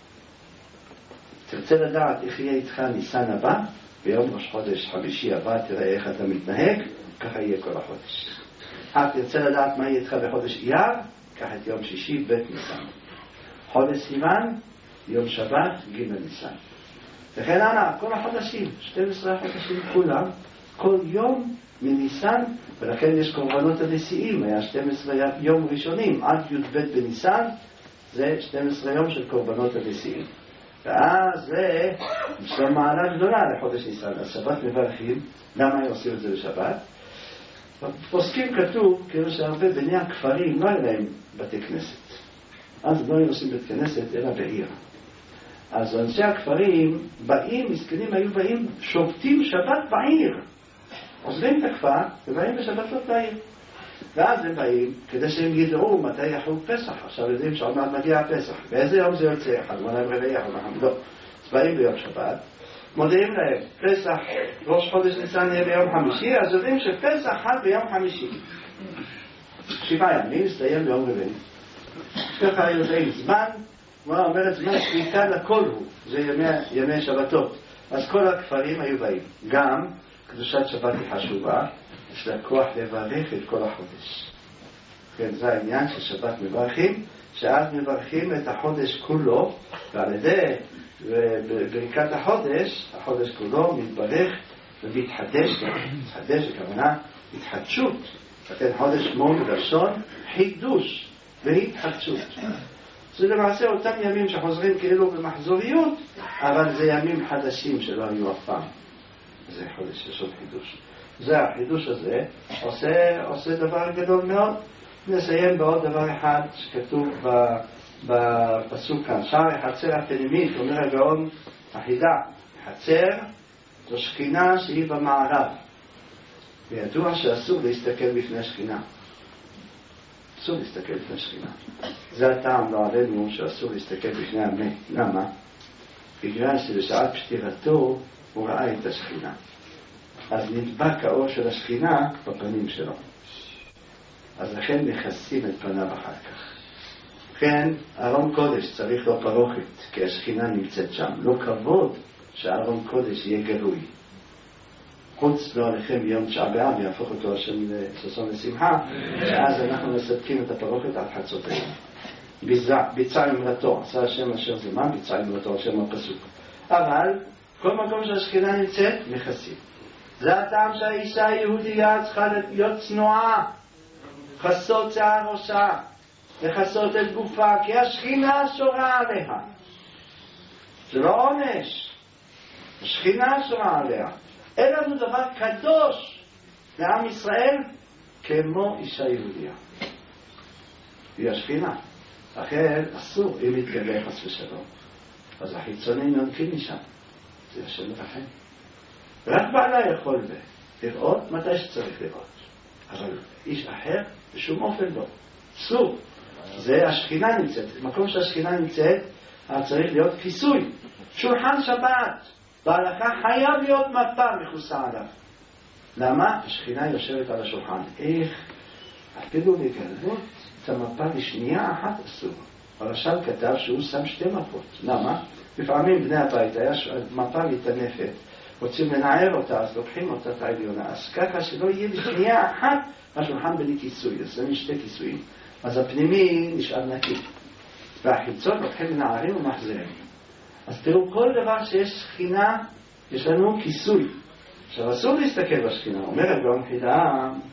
תרצה לדעת איך יהיה איתך ניסן הבא, ביום ראש חודש חמישי הבא תראה איך אתה מתנהג, ככה יהיה כל החודש. אך תרצה לדעת מה יהיה איתך בחודש אייר, קח את יום שישי בית ניסן. חודש סיוון, יום שבת ג' ניסן. וכן הלאה, כל החודשים, שנים עשר חודשים כולם, כל יום מניסן, ולכן יש קורבנות הנשיאים, היה שנים עשר יום ראשונים, עד י"ב בניסן, זה שנים עשר יום של קורבנות הנשיאים. ואז זה משום מעלה גדולה לחודש ניסן. השבת מברכים, למה הם עושים את זה בשבת? בפוסקים כתוב, כאילו שהרבה בני הכפרים לא היה להם בתי כנסת. אז לא היו עושים בית כנסת אלא בעיר. אז אנשי הכפרים באים, מסכנים היו באים, שובתים שבת בעיר. עוזבים את הכפר ובאים בשבתות בעיר. ואז הם באים כדי שהם ידעו מתי יחול פסח. עכשיו יודעים שעוד מעט מגיע הפסח. באיזה יום זה יוצא? אחד מוניים רביעי, אחד מוניים לא. אז באים ביום שבת, מודיעים להם, פסח, ראש חודש ניסן יהיה ביום חמישי, אז יודעים שפסח חל ביום חמישי. שבעה ימים, הסתיים ביום רביעי. ככה יודעים זמן, מה אומרת זמן שליטה לכל הוא, זה ימי, ימי שבתות. אז כל הכפרים היו באים. גם קדושת שבת היא חשובה, יש לה כוח לברך את כל החודש. כן, זה העניין ששבת מברכים, שאז מברכים את החודש כולו, ועל ידי בברכת החודש, החודש כולו מתברך ומתחדש, מתחדש הכוונה התחדשות. לכן חודש מון בלשון חידוש והתחדשות. זה למעשה אותם ימים שחוזרים כאילו במחזוריות, אבל זה ימים חדשים שלא היו אף פעם. זה חודש יש עוד חידוש. זה החידוש הזה עושה, עושה דבר גדול מאוד. נסיים בעוד דבר אחד שכתוב בפסוק כאן, שער החצר הפנימית, אומר הגאון החידה, חצר זו שכינה שהיא במערב, וידוע שאסור להסתכל בפני שכינה, אסור להסתכל בפני שכינה. זה הטעם לא עלינו שאסור להסתכל בפני המת. למה? בגלל שבשעת פטירתו הוא ראה את השכינה, אז נדבק האור של השכינה בפנים שלו, אז לכן מכסים את פניו אחר כך. כן, ארון קודש צריך לו פרוכת, כי השכינה נמצאת שם. לא כבוד שארון קודש יהיה גלוי. חוץ לא עליכם ביום תשעה באב, יהפוך אותו השם לששון ושמחה, שאז אנחנו מספקים את הפרוכת עד חצות היום. ביצע אמרתו, עשה השם אשר זמן, ביצע אמרתו השם הפסוק. אבל כל מקום שהשכינה נמצאת, מכסים. זה הטעם שהאישה היהודיה צריכה להיות צנועה, חסות שיער ראשה, לחסות את גופה, כי השכינה שורה עליה. זה לא עונש, השכינה שורה עליה. אין לנו דבר קדוש לעם ישראל כמו אישה יהודיה. היא השכינה. לכן אסור אם יתגלה חס ושלום, אז החיצונים ננקים משם. זה השם לכם. רק בעלה יכול זה, לראות מתי שצריך לראות. אבל איש אחר בשום אופן לא. אסור. זה השכינה נמצאת. במקום שהשכינה נמצאת, צריך להיות כיסוי. שולחן שבת. בהלכה חייב להיות מפה מכוסה עליו. למה? השכינה יושבת על השולחן. איך? אפילו לגלות את המפה לשנייה אחת אסור. הרש"ל כתב שהוא שם שתי מפות. למה? לפעמים בני הבית היה מפה מתענפת. רוצים לנער אותה, אז לוקחים אותה את העליונה. אז ככה שלא יהיה בשנייה אחת השולחן בלי כיסוי. אז זה משתי כיסויים. אז הפנימי נשאר נקי. והחיצון לוקחים לנערים ומחזירים. אז תראו, כל דבר שיש שכינה, יש לנו כיסוי. עכשיו אסור להסתכל בשכינה. אומר הגאון חידה,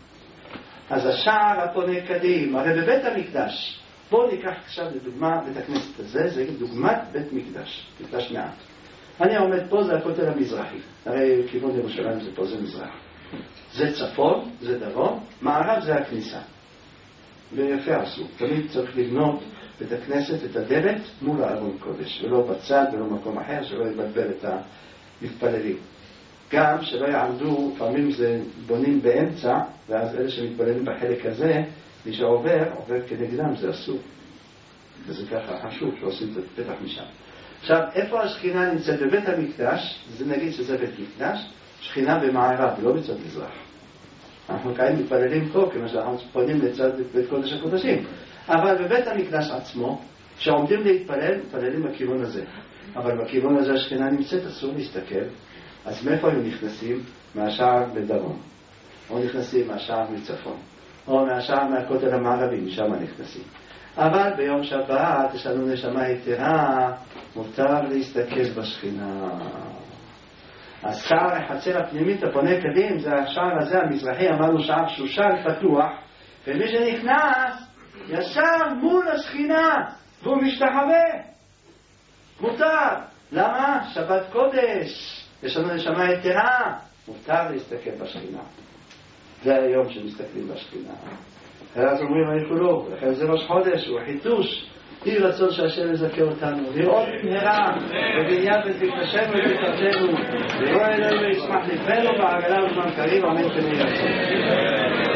אז השער הפונה קדים, הרי בבית המקדש. בואו ניקח עכשיו לדוגמה בית הכנסת הזה, זה דוגמת בית מקדש, מקדש מעט. אני עומד פה, זה הכותל המזרחי. הרי כיוון ירושלים זה פה, זה מזרח. זה צפון, זה דרום, מערב זה הכניסה. ויפה עשו. תמיד צריך לבנות בית הכנסת, את הדלת, מול הארון קודש, ולא בצד ולא מקום אחר, שלא יבלבל את המתפללים. גם שלא יעמדו, לפעמים זה בונים באמצע, ואז אלה שמתפללים בחלק הזה, מי שעובר, עובר כנגדם, זה אסור. וזה ככה חשוב, שעושים את הפתח משם. עכשיו, איפה השכינה נמצאת? בבית המקדש, זה נגיד שזה בית מקדש, שכינה במערב, לא בצד מזרח. אנחנו כאן מתפללים פה, כמו שאנחנו פונים לצד בית קודש הקודשים. אבל בבית המקדש עצמו, כשעומדים להתפלל, מתפללים בכיוון הזה. אבל בכיוון הזה השכינה נמצאת, אסור להסתכל. אז מאיפה הם נכנסים? מהשער בדרום. או נכנסים מהשער מצפון. או מהשער מהכותל המערבי, משם נכנסים. אבל ביום שבת יש לנו נשמה יתרה, מותר להסתכל בשכינה. השער החצר הפנימית הפונה קדים, זה השער הזה המזרחי, אמרנו שער שושן פתוח, ומי שנכנס ישר מול השכינה, והוא משתחווה. מותר. למה? שבת קודש, יש לנו נשמה יתרה, מותר להסתכל בשכינה. זה היום שמסתכלים בשכינה. אז אומרים אנחנו לא, לכן זה ראש חודש, הוא חיתוש. יהי רצון שהשם יזכה אותנו, לראות במהרה, בבניין בית מקדשנו ובתורתנו, לראות אלוהים וישמח לבנו בעגלה ובזמן קריב, אמן כן יהיה רצון.